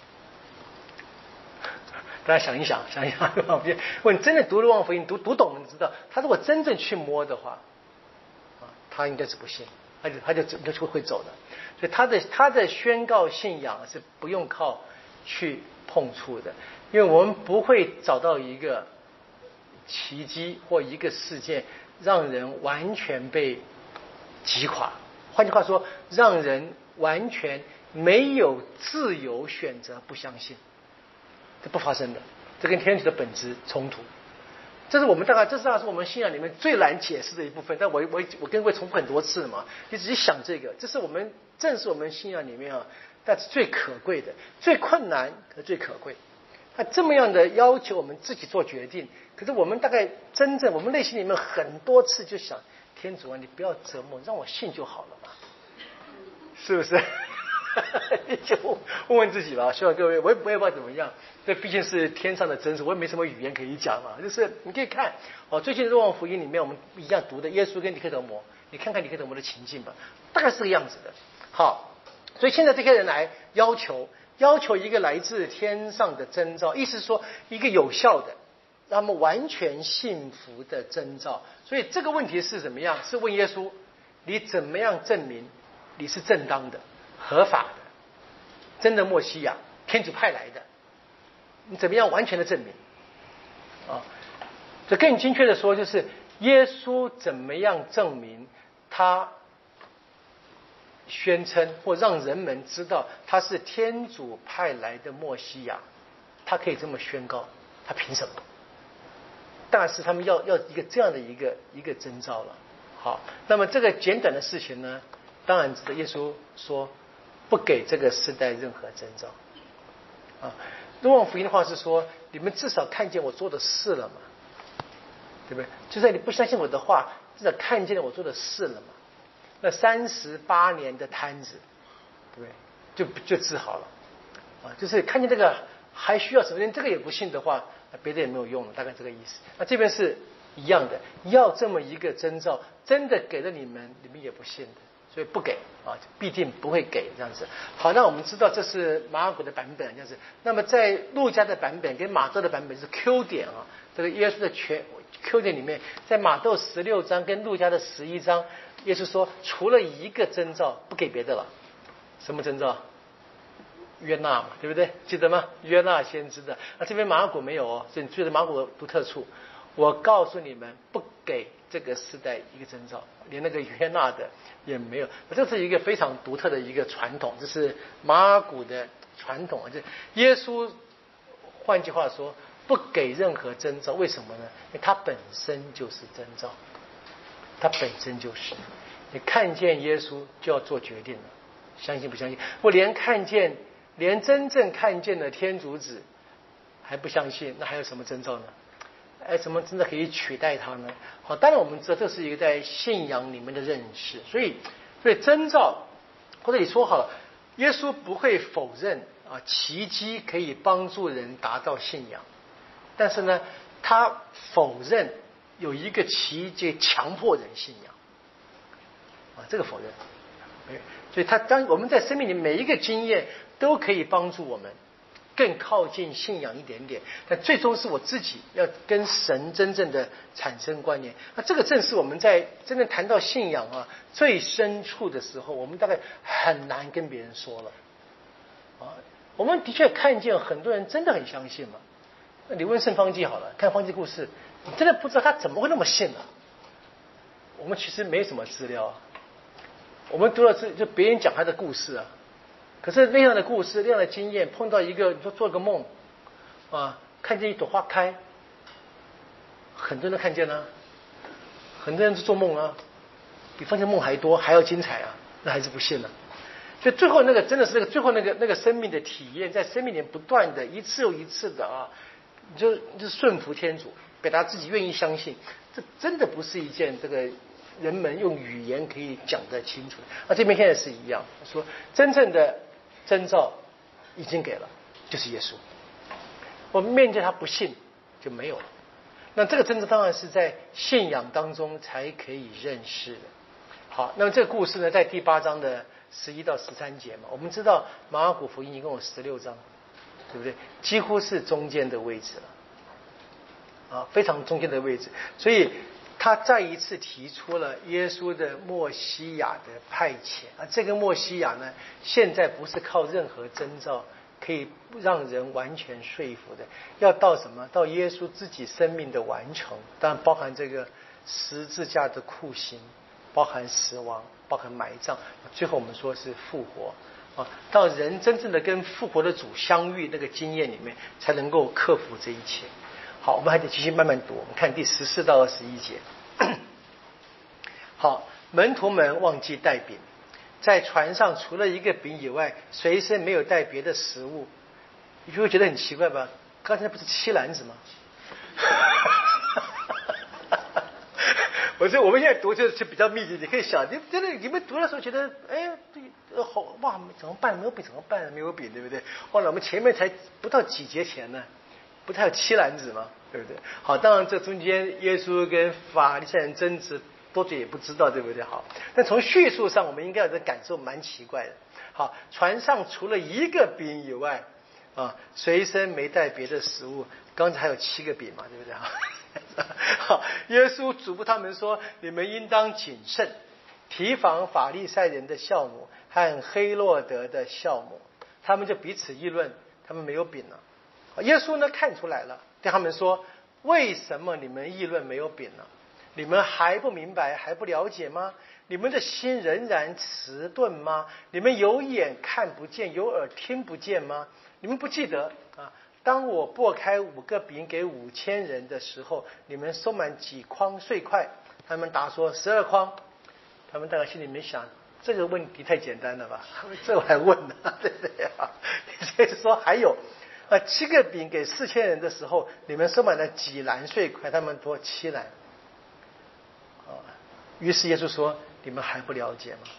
大家想一想，如果你真的读若望福音，读懂了，你知道，他如果真正去摸的话，他应该是不信，他就会走的。 所以他的宣告信仰是不用靠去碰触的，因为我们不会找到一个奇迹或一个事件让人完全被击垮。换句话说，让人完全没有自由选择不相信，这不发生的，这跟天主的本质冲突。这是我们大概是我们信仰里面最难解释的一部分，但我跟各位重复很多次了嘛，你仔细想这个，这是正是我们信仰里面啊，但是最可贵的、最困难和最可贵。他这么样的要求我们自己做决定，可是我们大概真正我们内心里面很多次就想，天主啊，你不要折磨，让我信就好了嘛，是不是？你就问问自己吧，希望各位，我也不知道怎么样，这毕竟是天上的真实，我也没什么语言可以讲嘛。就是你可以看最近的若望福音里面我们一样读的耶稣跟尼科德摩，你看看尼科德摩的情境吧，大概是个样子的。好，所以现在这些人来要求一个来自天上的征兆，意思是说一个有效的让他们完全信服的征兆。所以这个问题是怎么样？是问耶稣，你怎么样证明你是正当的、合法的、真的默西亚，天主派来的？你怎么样完全的证明？这更精确的说，就是耶稣怎么样证明他宣称或让人们知道他是天主派来的默西亚？他可以这么宣告，他凭什么？但是他们要一个这样的一个征兆了。好，那么这个简短的事情呢，当然耶稣说不给这个时代任何征兆啊。若望福音的话是说，你们至少看见我做的事了嘛，对不对？就算你不相信我的话，至少看见了我做的事了嘛。那38年的瘫子，对不对？就治好了啊，就是看见这个还需要什么？连这个也不信的话，别的也没有用了，大概这个意思。那这边是一样的，要这么一个征兆，真的给了你们，你们也不信的，所以不给啊，必定不会给这样子。好，那我们知道这是马尔谷的版本这样子。那么在路加的版本跟马窦的版本是 Q 点啊，这个耶稣的Q 点里面，在马窦16章跟路加的11章，耶稣说除了一个征兆，不给别的了。什么征兆？约纳嘛，对不对？记得吗？约纳先知的。那这边马尔谷没有哦，所以你觉得马尔谷独特处。我告诉你们，不给这个时代一个征兆，连那个约纳的也没有。这是一个非常独特的一个传统，这是马尔谷的传统。就耶稣，换句话说，不给任何征兆，为什么呢？因为他本身就是征兆，他本身就是。你看见耶稣就要做决定了，相信不相信？我连真正看见的天主子还不相信，那还有什么征兆呢？什么真的可以取代它呢？好，当然我们知道这是一个在信仰里面的认识，所以征兆，或者你说好了，耶稣不会否认奇迹可以帮助人达到信仰，但是呢，他否认有一个奇迹强迫人信仰这个否认。所以当我们在生命里每一个经验都可以帮助我们更靠近信仰一点点，但最终是我自己要跟神真正的产生关联。那这个正是我们在真正谈到信仰最深处的时候，我们大概很难跟别人说了我们的确看见很多人真的很相信嘛。那你问圣方济好了，看方济故事，你真的不知道他怎么会那么信呢？我们其实没什么资料我们读了就别人讲他的故事可是那样的故事，那样的经验，碰到一个你说做个梦看见一朵花开，很多人看见很多人是做梦比放见梦还多，还要精彩那还是不信所以最后那个真的是最后那个生命的体验，在生命里不断的一次又一次的你就顺服天主，表达自己愿意相信，这真的不是一件这个人们用语言可以讲得清楚这边现在是一样，说真正的征兆已经给了，就是耶稣。我们面对他不信就没有了。那这个征兆当然是在信仰当中才可以认识的。好，那么这个故事呢，在第8章的11到13节嘛。我们知道马尔谷福音一共有16章，对不对？几乎是中间的位置了非常中间的位置。所以他再一次提出了耶稣的默西亚的派遣啊，这个默西亚呢，现在不是靠任何征兆可以让人完全说服的，要到什么？到耶稣自己生命的完成，当然包含这个十字架的酷刑，包含死亡，包含埋葬，最后我们说是复活啊，到人真正的跟复活的主相遇那个经验里面，才能够克服这一切。好，我们还得继续慢慢读，我们看第14到21节。好，门徒们忘记带饼，在船上除了一个饼以外，随身没有带别的食物。你就会觉得很奇怪吧？刚才不是7篮子吗？我们现在读就是比较密集，你可以想，真的你们读的时候觉得，哎，好哇，怎么办？没有饼怎么办？没有饼，对不对？忘了我们前面才不到几节前呢，不是还有7篮子吗？对不对？好，当然这中间耶稣跟法利赛人争执多久也不知道，对不对？好，但从叙述上，我们应该有这感受蛮奇怪的。好，船上除了一个饼以外，啊，随身没带别的食物。刚才还有7个饼嘛，对不对？好，耶稣嘱咐他们说：“你们应当谨慎，提防法利赛人的酵母和黑落德的酵母。”他们就彼此议论，他们没有饼了。耶稣呢看出来了，对他们说：“为什么你们议论没有饼呢？你们还不明白，还不了解吗？你们的心仍然迟钝吗？你们有眼看不见，有耳听不见吗？你们不记得啊？当我拨开5个饼给5000人的时候，你们收满几筐碎块？”他们答说：“12筐。”他们大概心里面想，这个问题太简单了吧？这我还问呢，对不对啊？所以说还有7个饼给4000人的时候，你们收满了几篮碎块？他们说7篮。于是耶稣说：“你们还不了解吗？”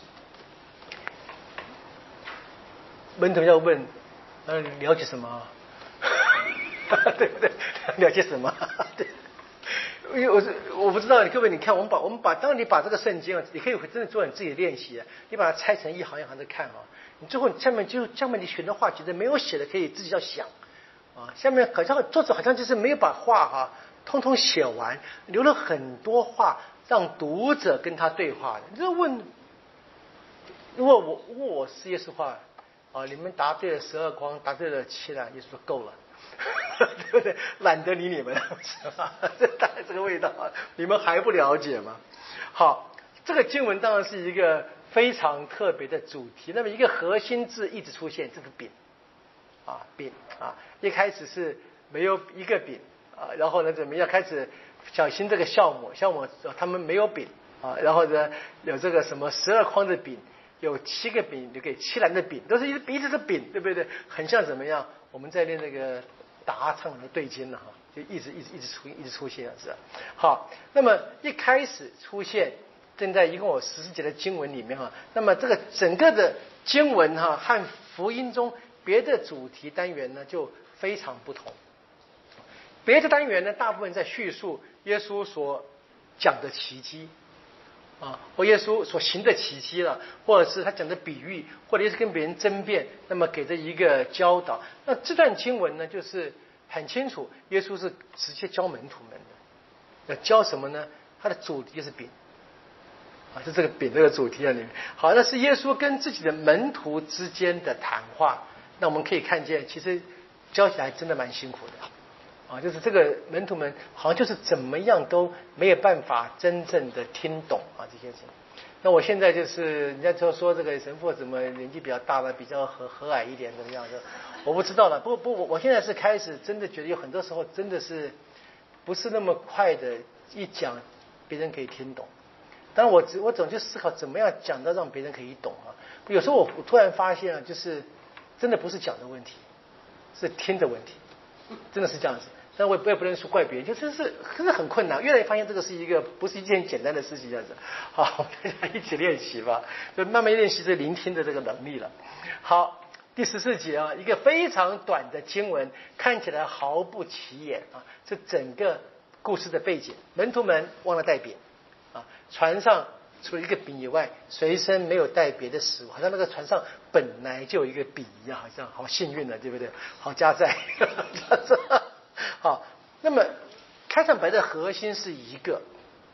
门徒要问：“了解什么？”对不对？了解什么？对，因为我不知道，各位你看，我们把，当你把这个圣经你可以真的做你自己的练习你把它拆成一行一行的看你最后下面你选的话觉得没有写的，可以自己要想下面好像作者好像就是没有把话通通写完，留了很多话让读者跟他对话的。你就问，如果我是耶稣话你们答对了12筐，答对了7篮，耶稣说够了。对不对？懒得理你们，是吧？大概这个味道你们还不了解吗？好，这个经文当然是一个非常特别的主题。那么一个核心字一直出现，这个饼饼一开始是没有一个饼然后呢怎么样？开始小心这个酵母他们没有饼然后呢有这个什么12筐的饼，有7个饼，就给7篮的饼，都是一直是饼，对不对？很像怎么样？我们在练那个答唱的对经就一直出现是好。那么一开始出现，正在一共有14节的经文里面那么这个整个的经文和福音中别的主题单元呢就非常不同。别的单元呢，大部分在叙述耶稣所讲的奇迹或耶稣所行的奇迹了，或者是他讲的比喻，或者是跟别人争辩，那么给的一个教导。那这段经文呢，就是很清楚，耶稣是直接教门徒们的。要教什么呢？他的主题就是饼是这个饼这个主题里面。好，那是耶稣跟自己的门徒之间的谈话。那我们可以看见，其实教起来真的蛮辛苦的。就是这个门徒们好像就是怎么样都没有办法真正的听懂这些事情。那我现在就是人家就说这个神父怎么年纪比较大了，比较和蔼一点怎么样的，我不知道了。不我现在是开始真的觉得有很多时候真的是不是那么快的一讲别人可以听懂。当然我总去思考怎么样讲到让别人可以懂有时候我突然发现就是真的不是讲的问题，是听的问题，真的是这样子。但我也不能说怪别人，就真是很困难。越来越发现这个是不是一件简单的事情，这样子。好，大家一起练习吧，就慢慢练习这聆听的这个能力了。好，第14节一个非常短的经文，看起来毫不起眼这整个故事的背景。门徒们忘了带饼船上除了一个饼以外，随身没有带别的食物，好像那个船上本来就有一个饼一样，好像好幸运的，对不对？好加载。好，那么开场白的核心是一个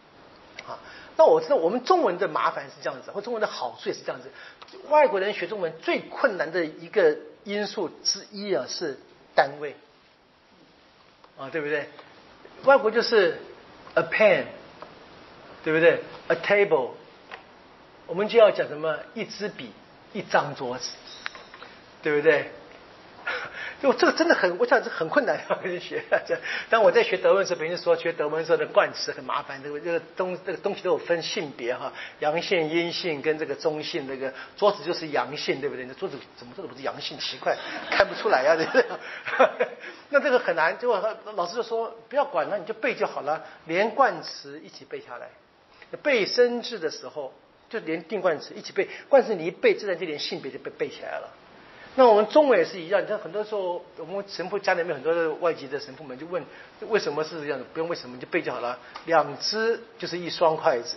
啊。那我知道我们中文的麻烦是这样子，或中文的好处也是这样子。外国人学中文最困难的一个因素之一啊，是单位啊，对不对？外国就是 a pen， 对不对 ？a table， 我们就要讲什么？一支笔，一张桌子，对不对？就这个真的很，我想是很困难要学。当我在学德文的时候，别人说学德文的时候的冠词很麻烦，这个东西都有分性别哈，阳性、阴性跟这个中性。这个桌子就是阳性，对不对？那桌子怎么这个不是阳性？奇怪，看不出来啊，对不对？那这个很难，结果老师就说不要管了，你就背就好了，连冠词一起背下来。背生字的时候，就连定冠词一起背，冠词你一背，自然就连性别就背起来了。那我们中文也是一样，你看很多时候我们神父家里面很多的外籍的神父们就问为什么是这样的，不用为什么就背就好了，两只就是一双筷子，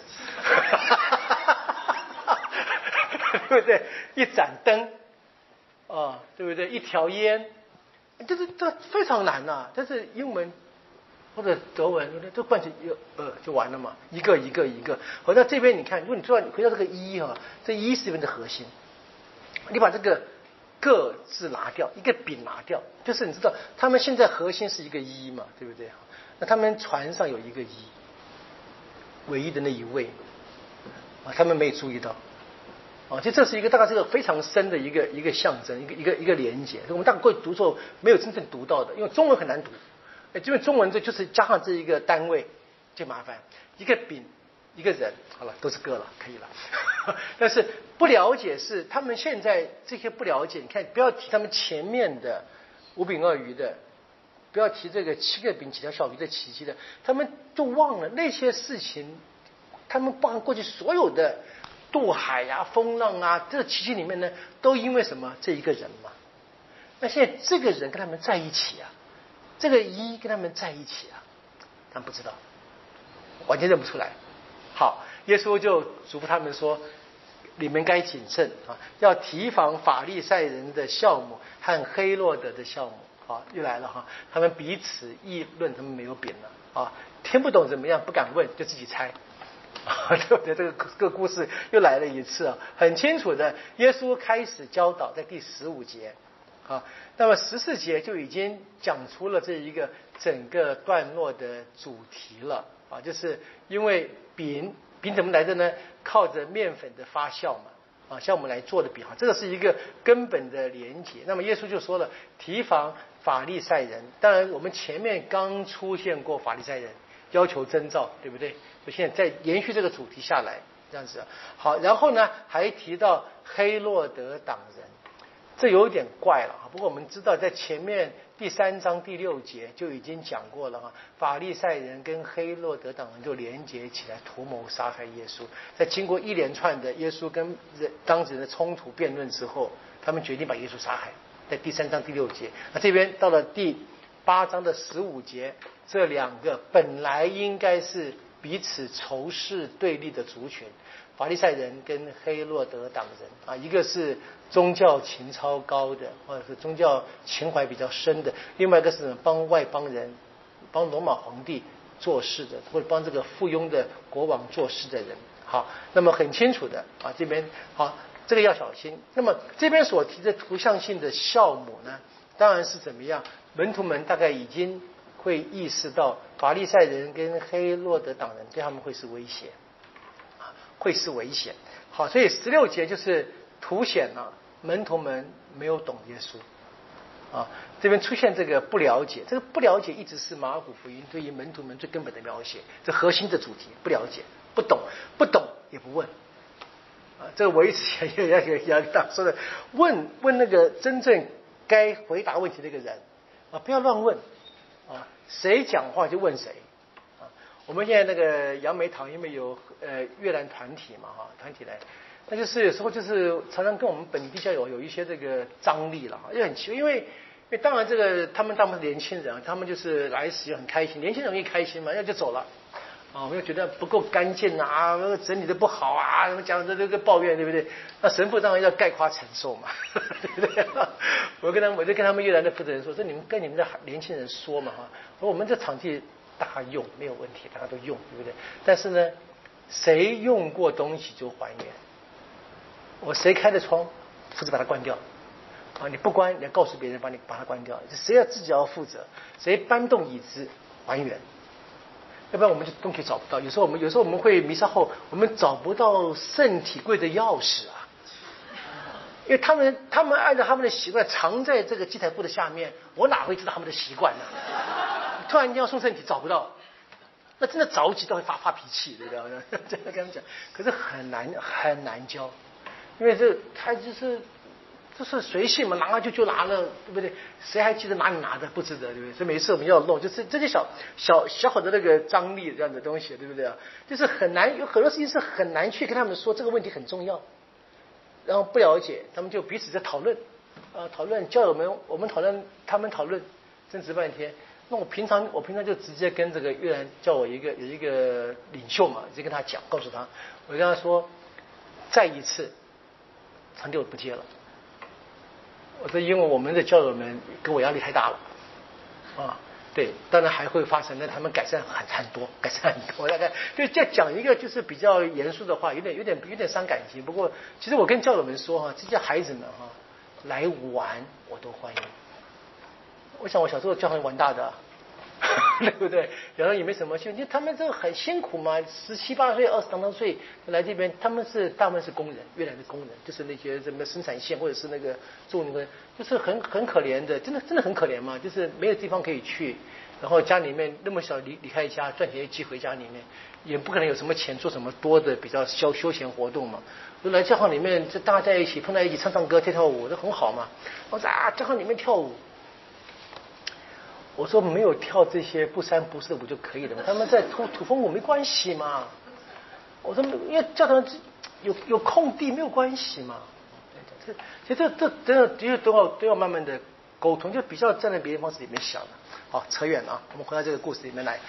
对不对？一盏灯啊，对不对？一条烟，这非常难呐。但是英文或者德文，这冠词就完了嘛，一个。好，那这边你看，如果你知道你回到这个一哈，这一是这边的核心，你把这个个字拿掉，一个丙拿掉，就是你知道他们现在核心是一个一嘛，对不对？那他们船上有一个一，唯一的那一位啊，他们没有注意到啊，就这是一个大概是个非常深的一个象征，一个连结。我们大概过去读的时候没有真正读到的，因为中文很难读，因为中文这就是加上这一个单位就麻烦，一个丙一个人，好了，都是个了，可以了。但是不了解是他们现在这些不了解，你看不要提他们前面的五饼二鱼的，不要提这个7个饼几条小鱼的奇迹的，他们都忘了那些事情，他们包含过去所有的渡海啊、风浪啊，这个奇迹里面呢，都因为什么？这一个人嘛。那现在这个人跟他们在一起啊，这个一跟他们在一起啊，他们不知道，完全认不出来。好，耶稣就嘱咐他们说，你们该谨慎啊，要提防法利赛人的酵母和黑落德的酵母啊，又来了哈，他们彼此议论，他们没有饼了啊，听不懂怎么样，不敢问，就自己猜。对不对？这个故事又来了一次啊，很清楚的，耶稣开始教导在第15节啊，那么14节就已经讲出了这一个整个段落的主题了啊，就是因为饼怎么来的呢？靠着面粉的发酵嘛，啊，酵母来做的饼，这个是一个根本的连结。那么耶稣就说了，提防法利赛人。当然，我们前面刚出现过法利赛人要求征兆，对不对？就现在再延续这个主题下来，这样子。好，然后呢，还提到黑落德党人，这有点怪了。不过我们知道，在前面第3章第6节就已经讲过了哈，法利赛人跟黑落德党人就连结起来，图谋杀害耶稣。在经过一连串的耶稣跟当时的冲突辩论之后，他们决定把耶稣杀害。在第3章第6节，那这边到了第8章的15节，这两个本来应该是彼此仇视对立的族群，法利赛人跟黑落德党人啊，一个是宗教情操高的，或者是宗教情怀比较深的，另外一个是帮外邦人、帮罗马皇帝做事的，或者帮这个附庸的国王做事的人。好，那么很清楚的啊，这边好，这个要小心。那么这边所提的图像性的酵母呢，当然是怎么样？门徒们大概已经会意识到法利赛人跟黑落德党人对他们会是威胁，会是危险。好，所以16节就是凸显了门徒们没有懂耶稣啊，这边出现这个不了解，这个不了解一直是马可福音对于门徒们最根本的描写，这核心的主题，不了解、不懂也不问啊。这个我一直也打说的，问那个真正该回答问题的一个人啊，不要乱问啊，谁讲话就问谁啊。我们现在那个杨梅堂因为有越南团体嘛哈，团体来，那就是有时候就是常常跟我们本地教友有一些这个张力了，也很奇怪，因为当然这个他们大部分是年轻人，他们就是来时也很开心，年轻人容易开心嘛，要就走了啊，我们又觉得不够干净啊，整理的不好啊，什么讲的这个抱怨，对不对？那神父当然要概括承受嘛，对不对？我就跟他们越南的负责人说，你们跟你们的年轻人说嘛哈，我们这场地大家用没有问题，大家都用，对不对？但是呢， 谁用过东西就还原。我谁开的窗，负责把它关掉。啊，你不关，你要告诉别人把它关掉。谁要自己要负责？谁搬动椅子还原？要不然我们就东西找不到。有时候我们会迷失后，我们找不到圣体柜的钥匙啊，因为他们按照他们的习惯藏在这个祭台布的下面，我哪会知道他们的习惯呢？突然间要送圣体找不到，那真的着急到会发脾气，对不对？这样跟他们讲，可是很难教，因为他就是随性嘛，拿了就拿了，对不对？谁还记得哪里拿的？不知道，对不对？所以每次我们要弄，就是这些小小的那个张力这样的东西，对不对？就是很难，有很多事情是很难去跟他们说这个问题很重要，然后不了解，他们就彼此在讨论，讨论教友们，我们讨论，他们讨论，争执半天。那我平常就直接跟这个越南叫我有一个领袖嘛，直接跟他讲，告诉他，我跟他说，再一次，场地我不接了。我说，因为我们的教友们给我压力太大了，对，当然还会发生，但他们改善很多。大概就再讲一个就是比较严肃的话，有点伤感情。不过，其实我跟教友们说这些孩子们来玩我都欢迎。我想我小时候教他们玩大的，对不对？然后也没什么，就他们这个很辛苦嘛，17、18岁、20多岁来这边，大部分是工人，越南的工人，就是那些什么生产线或者是那个种那个，就是很可怜的，真的很可怜嘛，就是没有地方可以去，然后家里面那么小离开家，赚钱寄回家里面，也不可能有什么钱做什么多的比较休闲活动嘛。就来教堂里面，就大家在一起碰在一起唱歌跳舞，这很好嘛。我说教堂里面跳舞。我说没有跳这些不三不四的舞就可以了嘛，他们在土风舞没关系嘛。我说因为教堂有空地没有关系嘛。其实这真的的确都要慢慢的沟通，就比较站在别人方式里面想的。好，扯远了，我们回到这个故事里面来。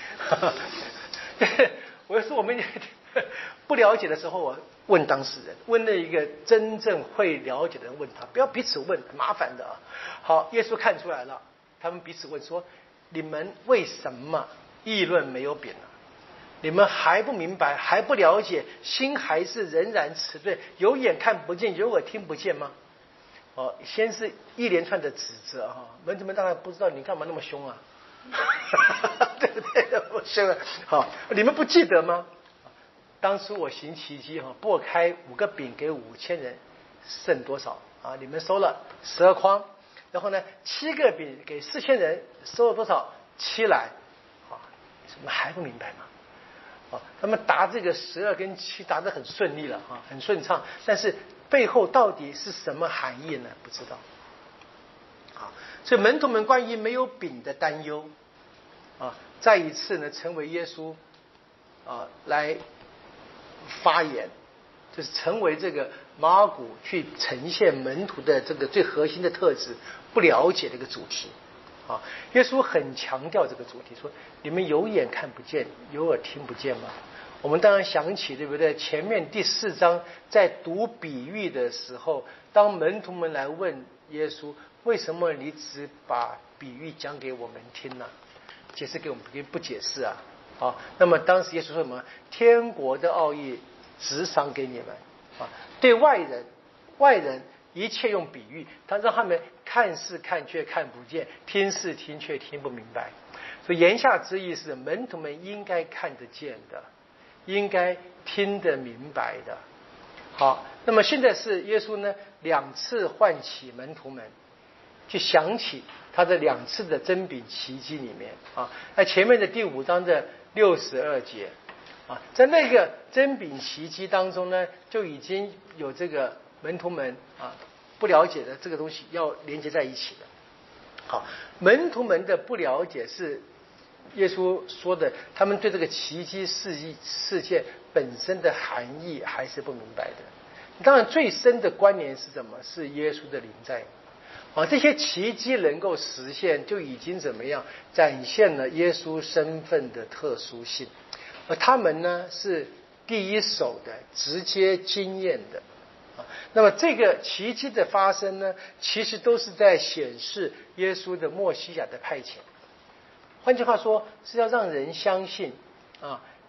我说我们不了解的时候，我问当事人，问了一个真正会了解的人问他，不要彼此问，很麻烦的。好，耶稣看出来了。他们彼此问说：“你们为什么议论没有饼呢？你们还不明白，还不了解，心还是仍然迟钝，有眼看不见，有耳听不见吗？”先是一连串的指责门徒们当然不知道你干嘛那么凶啊，对不对？我凶了。好，你们不记得吗？当初我行奇迹拨开5个饼给5000人，剩多少你们收了12筐。然后呢，7个饼给4000人，收了多少？7来。你们还不明白吗？他们答这个12跟7答得很顺利了很顺畅，但是背后到底是什么含义呢？不知道。所以门徒们关于没有饼的担忧再一次呢成为耶稣来发言，就是成为这个马尔谷去呈现门徒的这个最核心的特质，不了解这个主题耶稣很强调这个主题，说你们有眼看不见，有耳听不见吗？我们当然想起，对不对？前面第4章在读比喻的时候，当门徒们来问耶稣，为什么你只把比喻讲给我们听呢？解释给我们不解释那么当时耶稣说什么？天国的奥义直赏给你们对外人一切用比喻，他让他们看是看却看不见，听是听却听不明白。所以言下之意是，门徒们应该看得见的，应该听得明白的。好，那么现在是耶稣呢2次唤起门徒们，去想起他的2次的真饼奇迹里面在前面的第5章的62节在那个真饼奇迹当中呢，就已经有这个门徒们不了解的这个东西要连接在一起的。好，门徒们的不了解是耶稣说的，他们对这个奇迹事件本身的含义还是不明白的。当然最深的关联是什么？是耶稣的临在这些奇迹能够实现，就已经怎么样展现了耶稣身份的特殊性，而他们呢是第一手的直接经验的那么这个奇迹的发生呢，其实都是在显示耶稣的默西亚的派遣。换句话说，是要让人相信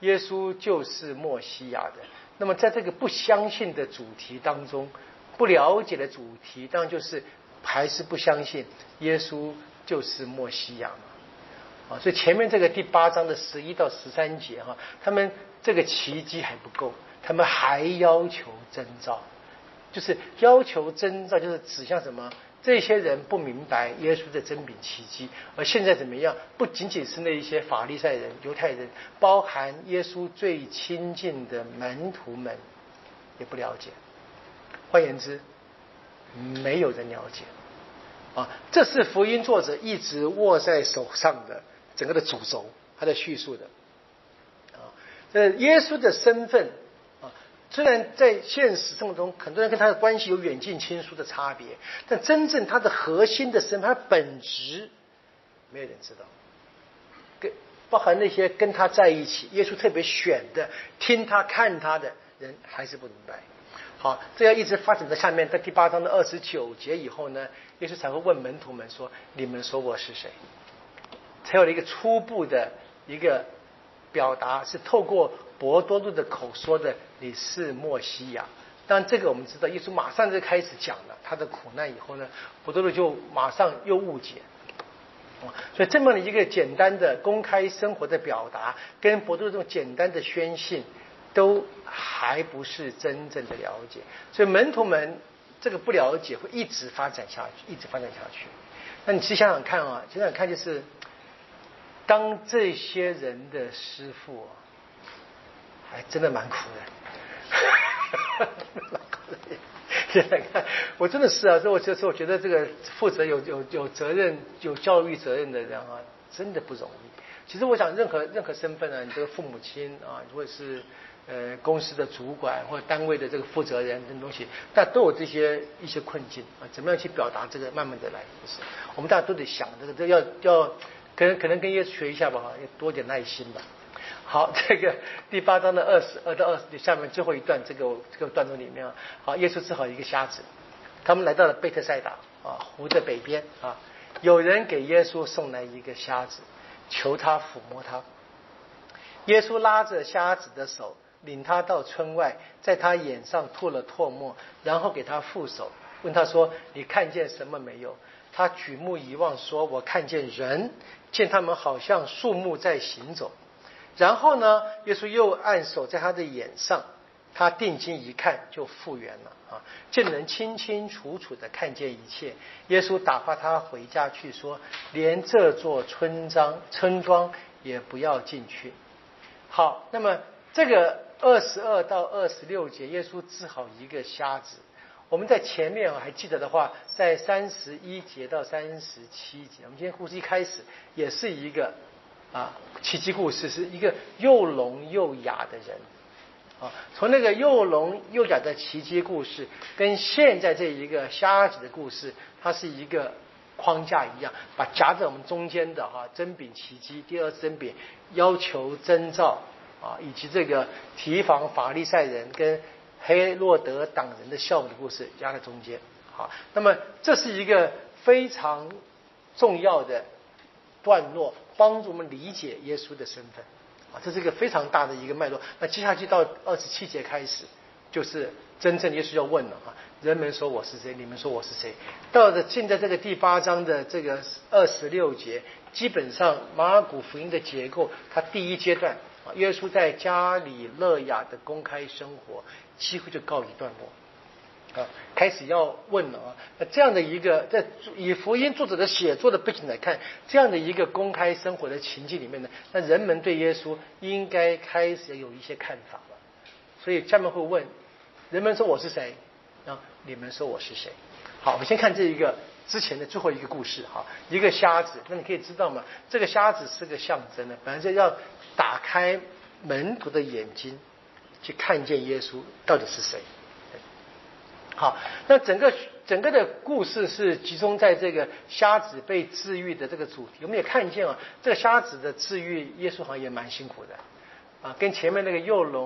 耶稣就是默西亚的。那么在这个不相信的主题当中，不了解的主题当然就是还是不相信耶稣就是默西亚嘛。所以前面这个第8章的11到13节他们这个奇迹还不够，他们还要求征兆，就是要求征兆，就是指向什么？这些人不明白耶稣的真饼奇迹，而现在怎么样？不仅仅是那一些法利赛人、犹太人，包含耶稣最亲近的门徒们也不了解。换言之，没有人了解这是福音作者一直握在手上的整个的主轴，他在叙述的耶稣的身份虽然在现实生活中很多人跟他的关系有远近亲疏的差别，但真正他的核心的身份，他的本质没有人知道，包含那些跟他在一起耶稣特别选的听他看他的人还是不明白。好，这要一直发展到下面，在第8章的29节以后呢，耶稣才会问门徒们说：你们说我是谁？才有了一个初步的一个表达，是透过伯多禄的口说的，你是默西亚。当然这个我们知道，耶稣马上就开始讲了他的苦难以后呢，伯多禄就马上又误解。所以这么一个简单的公开生活的表达，跟伯多禄这种简单的宣信，都还不是真正的了解。所以门徒们这个不了解会一直发展下去，一直发展下去。那你去想想看想想看，就是当这些人的师父还真的蛮苦的。想想看，我真的是所以我觉得这个负责有责任、有教育责任的人真的不容易。其实我想任何身份你这个父母亲或者是公司的主管或者单位的这个负责人等东西，但都有一些困境怎么样去表达这个，慢慢的来，就是我们大家都得想这个要可能跟耶稣学一下吧要多点耐心吧。好，这个第8章的22到20下面最后一段这个段落里面好，耶稣治好一个瞎子，他们来到了贝特赛达湖的北边有人给耶稣送来一个瞎子，求他抚摸他。耶稣拉着瞎子的手，领他到村外，在他眼上吐了唾沫，然后给他覆手，问他说：你看见什么没有？他举目一望说：我看见人，见他们好像树木在行走。然后呢，耶稣又按手在他的眼上，他定睛一看就复原了就能清清楚楚的看见一切。耶稣打发他回家去，说：连这座村庄也不要进去。好，那么这个22到26节，耶稣治好一个瞎子。我们在前面还记得的话，在31节到37节，我们今天故事一开始也是一个奇迹故事，是一个又聋又哑的人从那个又聋又哑的奇迹故事跟现在这一个瞎子的故事，它是一个框架一样，把夹在我们中间的真饼奇迹，第二次真饼要求征兆以及这个提防法利赛人跟黑洛德党人的效果的故事夹在中间。好，那么这是一个非常重要的段落，帮助我们理解耶稣的身份这是一个非常大的一个脉络。那接下去到27节开始，就是真正耶稣要问了人们说我是谁？你们说我是谁？到了现在这个第8章的这个26节，基本上马尔谷福音的结构，它第一阶段耶稣在加里肋亚的公开生活几乎就告一段落开始要问了那这样的一个在以福音作者的写作的背景来看，这样的一个公开生活的情境里面呢，那人们对耶稣应该开始有一些看法了。所以下面会问人们说我是谁你们说我是谁？好，我们先看这一个之前的最后一个故事一个瞎子，那你可以知道吗？这个瞎子是个象征的，本来就要打开门徒的眼睛，去看见耶稣到底是谁。好，那整个的故事是集中在这个瞎子被治愈的这个主题。我们也看见这个瞎子的治愈，耶稣好像也蛮辛苦的跟前面那个又聋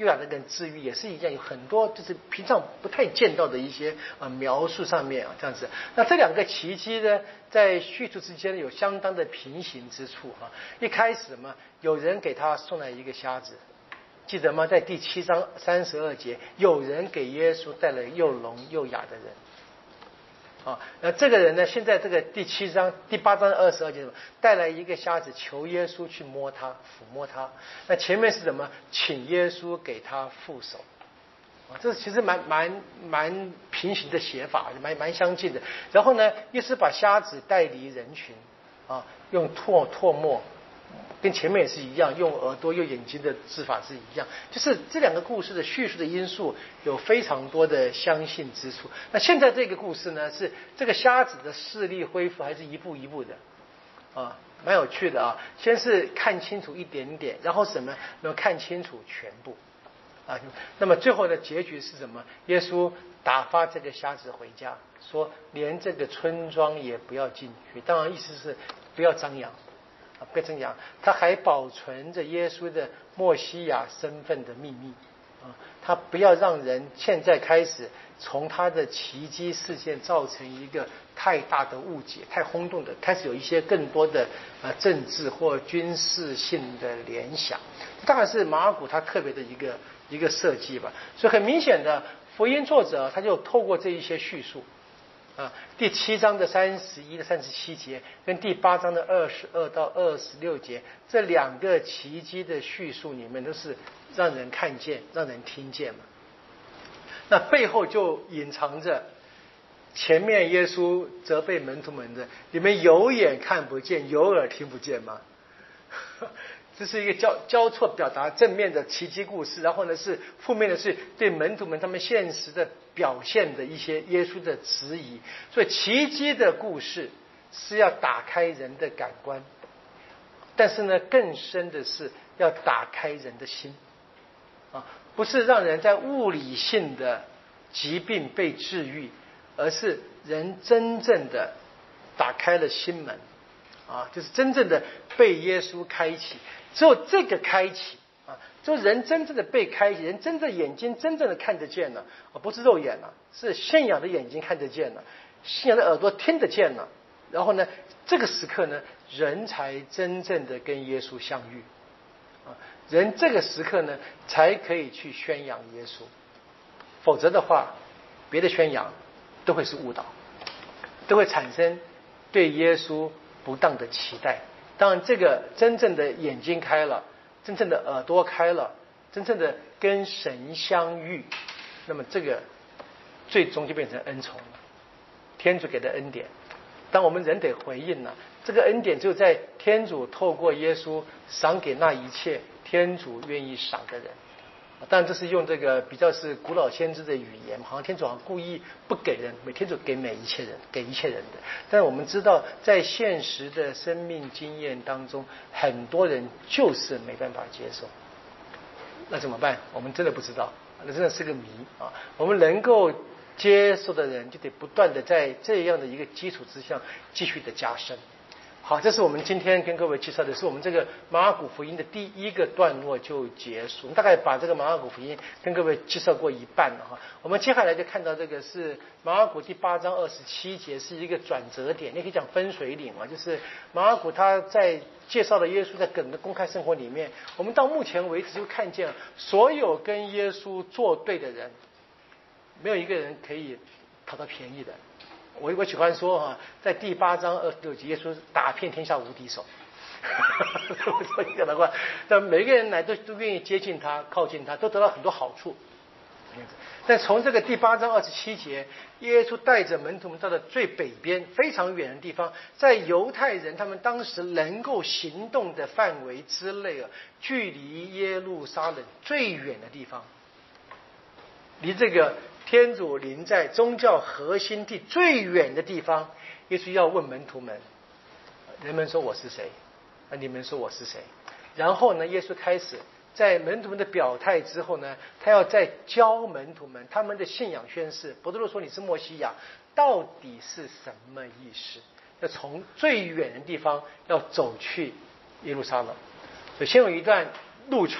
又雅的人治愈也是一样，有很多就是平常不太见到的一些描述上面这样子。那这两个奇迹呢，在叙述之间有相当的平行之处一开始嘛，有人给他送来一个瞎子，记得吗？在第7章32节，有人给耶稣带了又聋又哑的人。那这个人呢？现在这个第8章22节，带来一个瞎子，求耶稣去摸他，抚摸他。那前面是什么？请耶稣给他覆手。这其实蛮平行的写法，蛮相近的。然后呢，耶稣把瞎子带离人群，用唾沫。跟前面也是一样，用耳朵用眼睛的字法是一样，就是这两个故事的叙述的因素有非常多的相信之处。那现在这个故事呢，是这个瞎子的视力恢复，还是一步一步的蛮有趣的先是看清楚一点点，然后什么能看清楚全部那么最后的结局是什么？耶稣打发这个瞎子回家，说连这个村庄也不要进去，当然意思是不要张扬。被这样，他还保存着耶稣的默西亚身份的秘密他不要让人现在开始从他的奇迹事件造成一个太大的误解、太轰动的，开始有一些更多的政治或军事性的联想。当然是马尔谷他特别的一个设计吧。所以很明显的，福音作者他就透过这一些叙述。第7章的31到37节跟第8章的22到26节，这两个奇迹的叙述里面都是让人看见、让人听见嘛。那背后就隐藏着前面耶稣责备门徒们的：你们有眼看不见，有耳听不见吗？这是一个交错表达正面的奇迹故事，然后呢是负面的是对门徒们他们现实的表现的一些耶稣的质疑。所以奇迹的故事是要打开人的感官，但是呢更深的是要打开人的心不是让人在物理性的疾病被治愈，而是人真正的打开了心门就是真正的被耶稣开启。只有这个开启就人真正的被开启，人真正的眼睛真正的看得见了不是肉眼了，是信仰的眼睛看得见了，信仰的耳朵听得见了。然后呢，这个时刻呢，人才真正的跟耶稣相遇人这个时刻呢，才可以去宣扬耶稣。否则的话，别的宣扬都会是误导，都会产生对耶稣不当的期待。当然这个真正的眼睛开了，真正的耳朵开了，真正的跟神相遇，那么这个最终就变成恩宠了，天主给的恩典。当我们人得回应了这个恩典，就在天主透过耶稣赏给那一切天主愿意赏的人。当然这是用这个比较是古老先知的语言，好像天主好像故意不给人，天主给一切人，给一切人的。但是我们知道在现实的生命经验当中，很多人就是没办法接受，那怎么办？我们真的不知道，那真的是个谜我们能够接受的人就得不断的在这样的一个基础之上继续的加深。好，这是我们今天跟各位介绍的，是我们这个马尔谷福音的第一个段落就结束。我们大概把这个马尔谷福音跟各位介绍过一半了我们接下来就看到这个是马尔谷第8章27节，是一个转折点，你可以讲分水岭就是马尔谷他在介绍了耶稣在整个公开生活里面，我们到目前为止就看见了所有跟耶稣作对的人，没有一个人可以讨到便宜的。我喜欢说在第8章26节，耶稣打遍天下无敌手。我说这样的话，但每个人来都愿意接近他、靠近他，都得到很多好处。但从这个第8章27节，耶稣带着门徒们到了最北边非常远的地方，在犹太人他们当时能够行动的范围之内距离耶路撒冷最远的地方，离这个天主临在宗教核心地最远的地方，耶稣要问门徒们：人们说我是谁？你们说我是谁？然后呢，耶稣开始在门徒们的表态之后呢，他要再教门徒们他们的信仰宣誓。伯多禄说你是默西亚，到底是什么意思？要从最远的地方要走去耶路撒冷，所以先有一段路程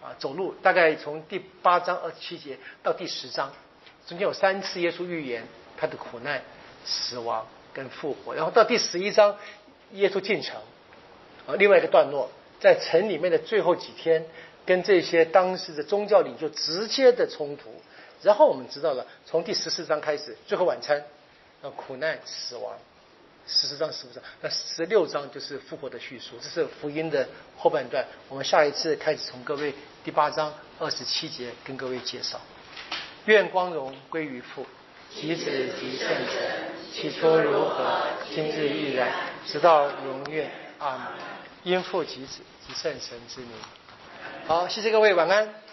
走路，大概从第8章27节到第10章，中间有3次耶稣预言他的苦难、死亡跟复活，然后到第11章耶稣进城，另外一个段落在城里面的最后几天，跟这些当时的宗教领袖直接的冲突。然后我们知道了，从第14章开始，最后晚餐，苦难、死亡，14章、15章，那16章就是复活的叙述，这是福音的后半段。我们下一次开始从各位第8章27节跟各位介绍。愿光荣归于父、及子及圣神，起初如何，今日亦然，直到永远。阿们。因父及子及圣神之名。好，谢谢各位，晚安。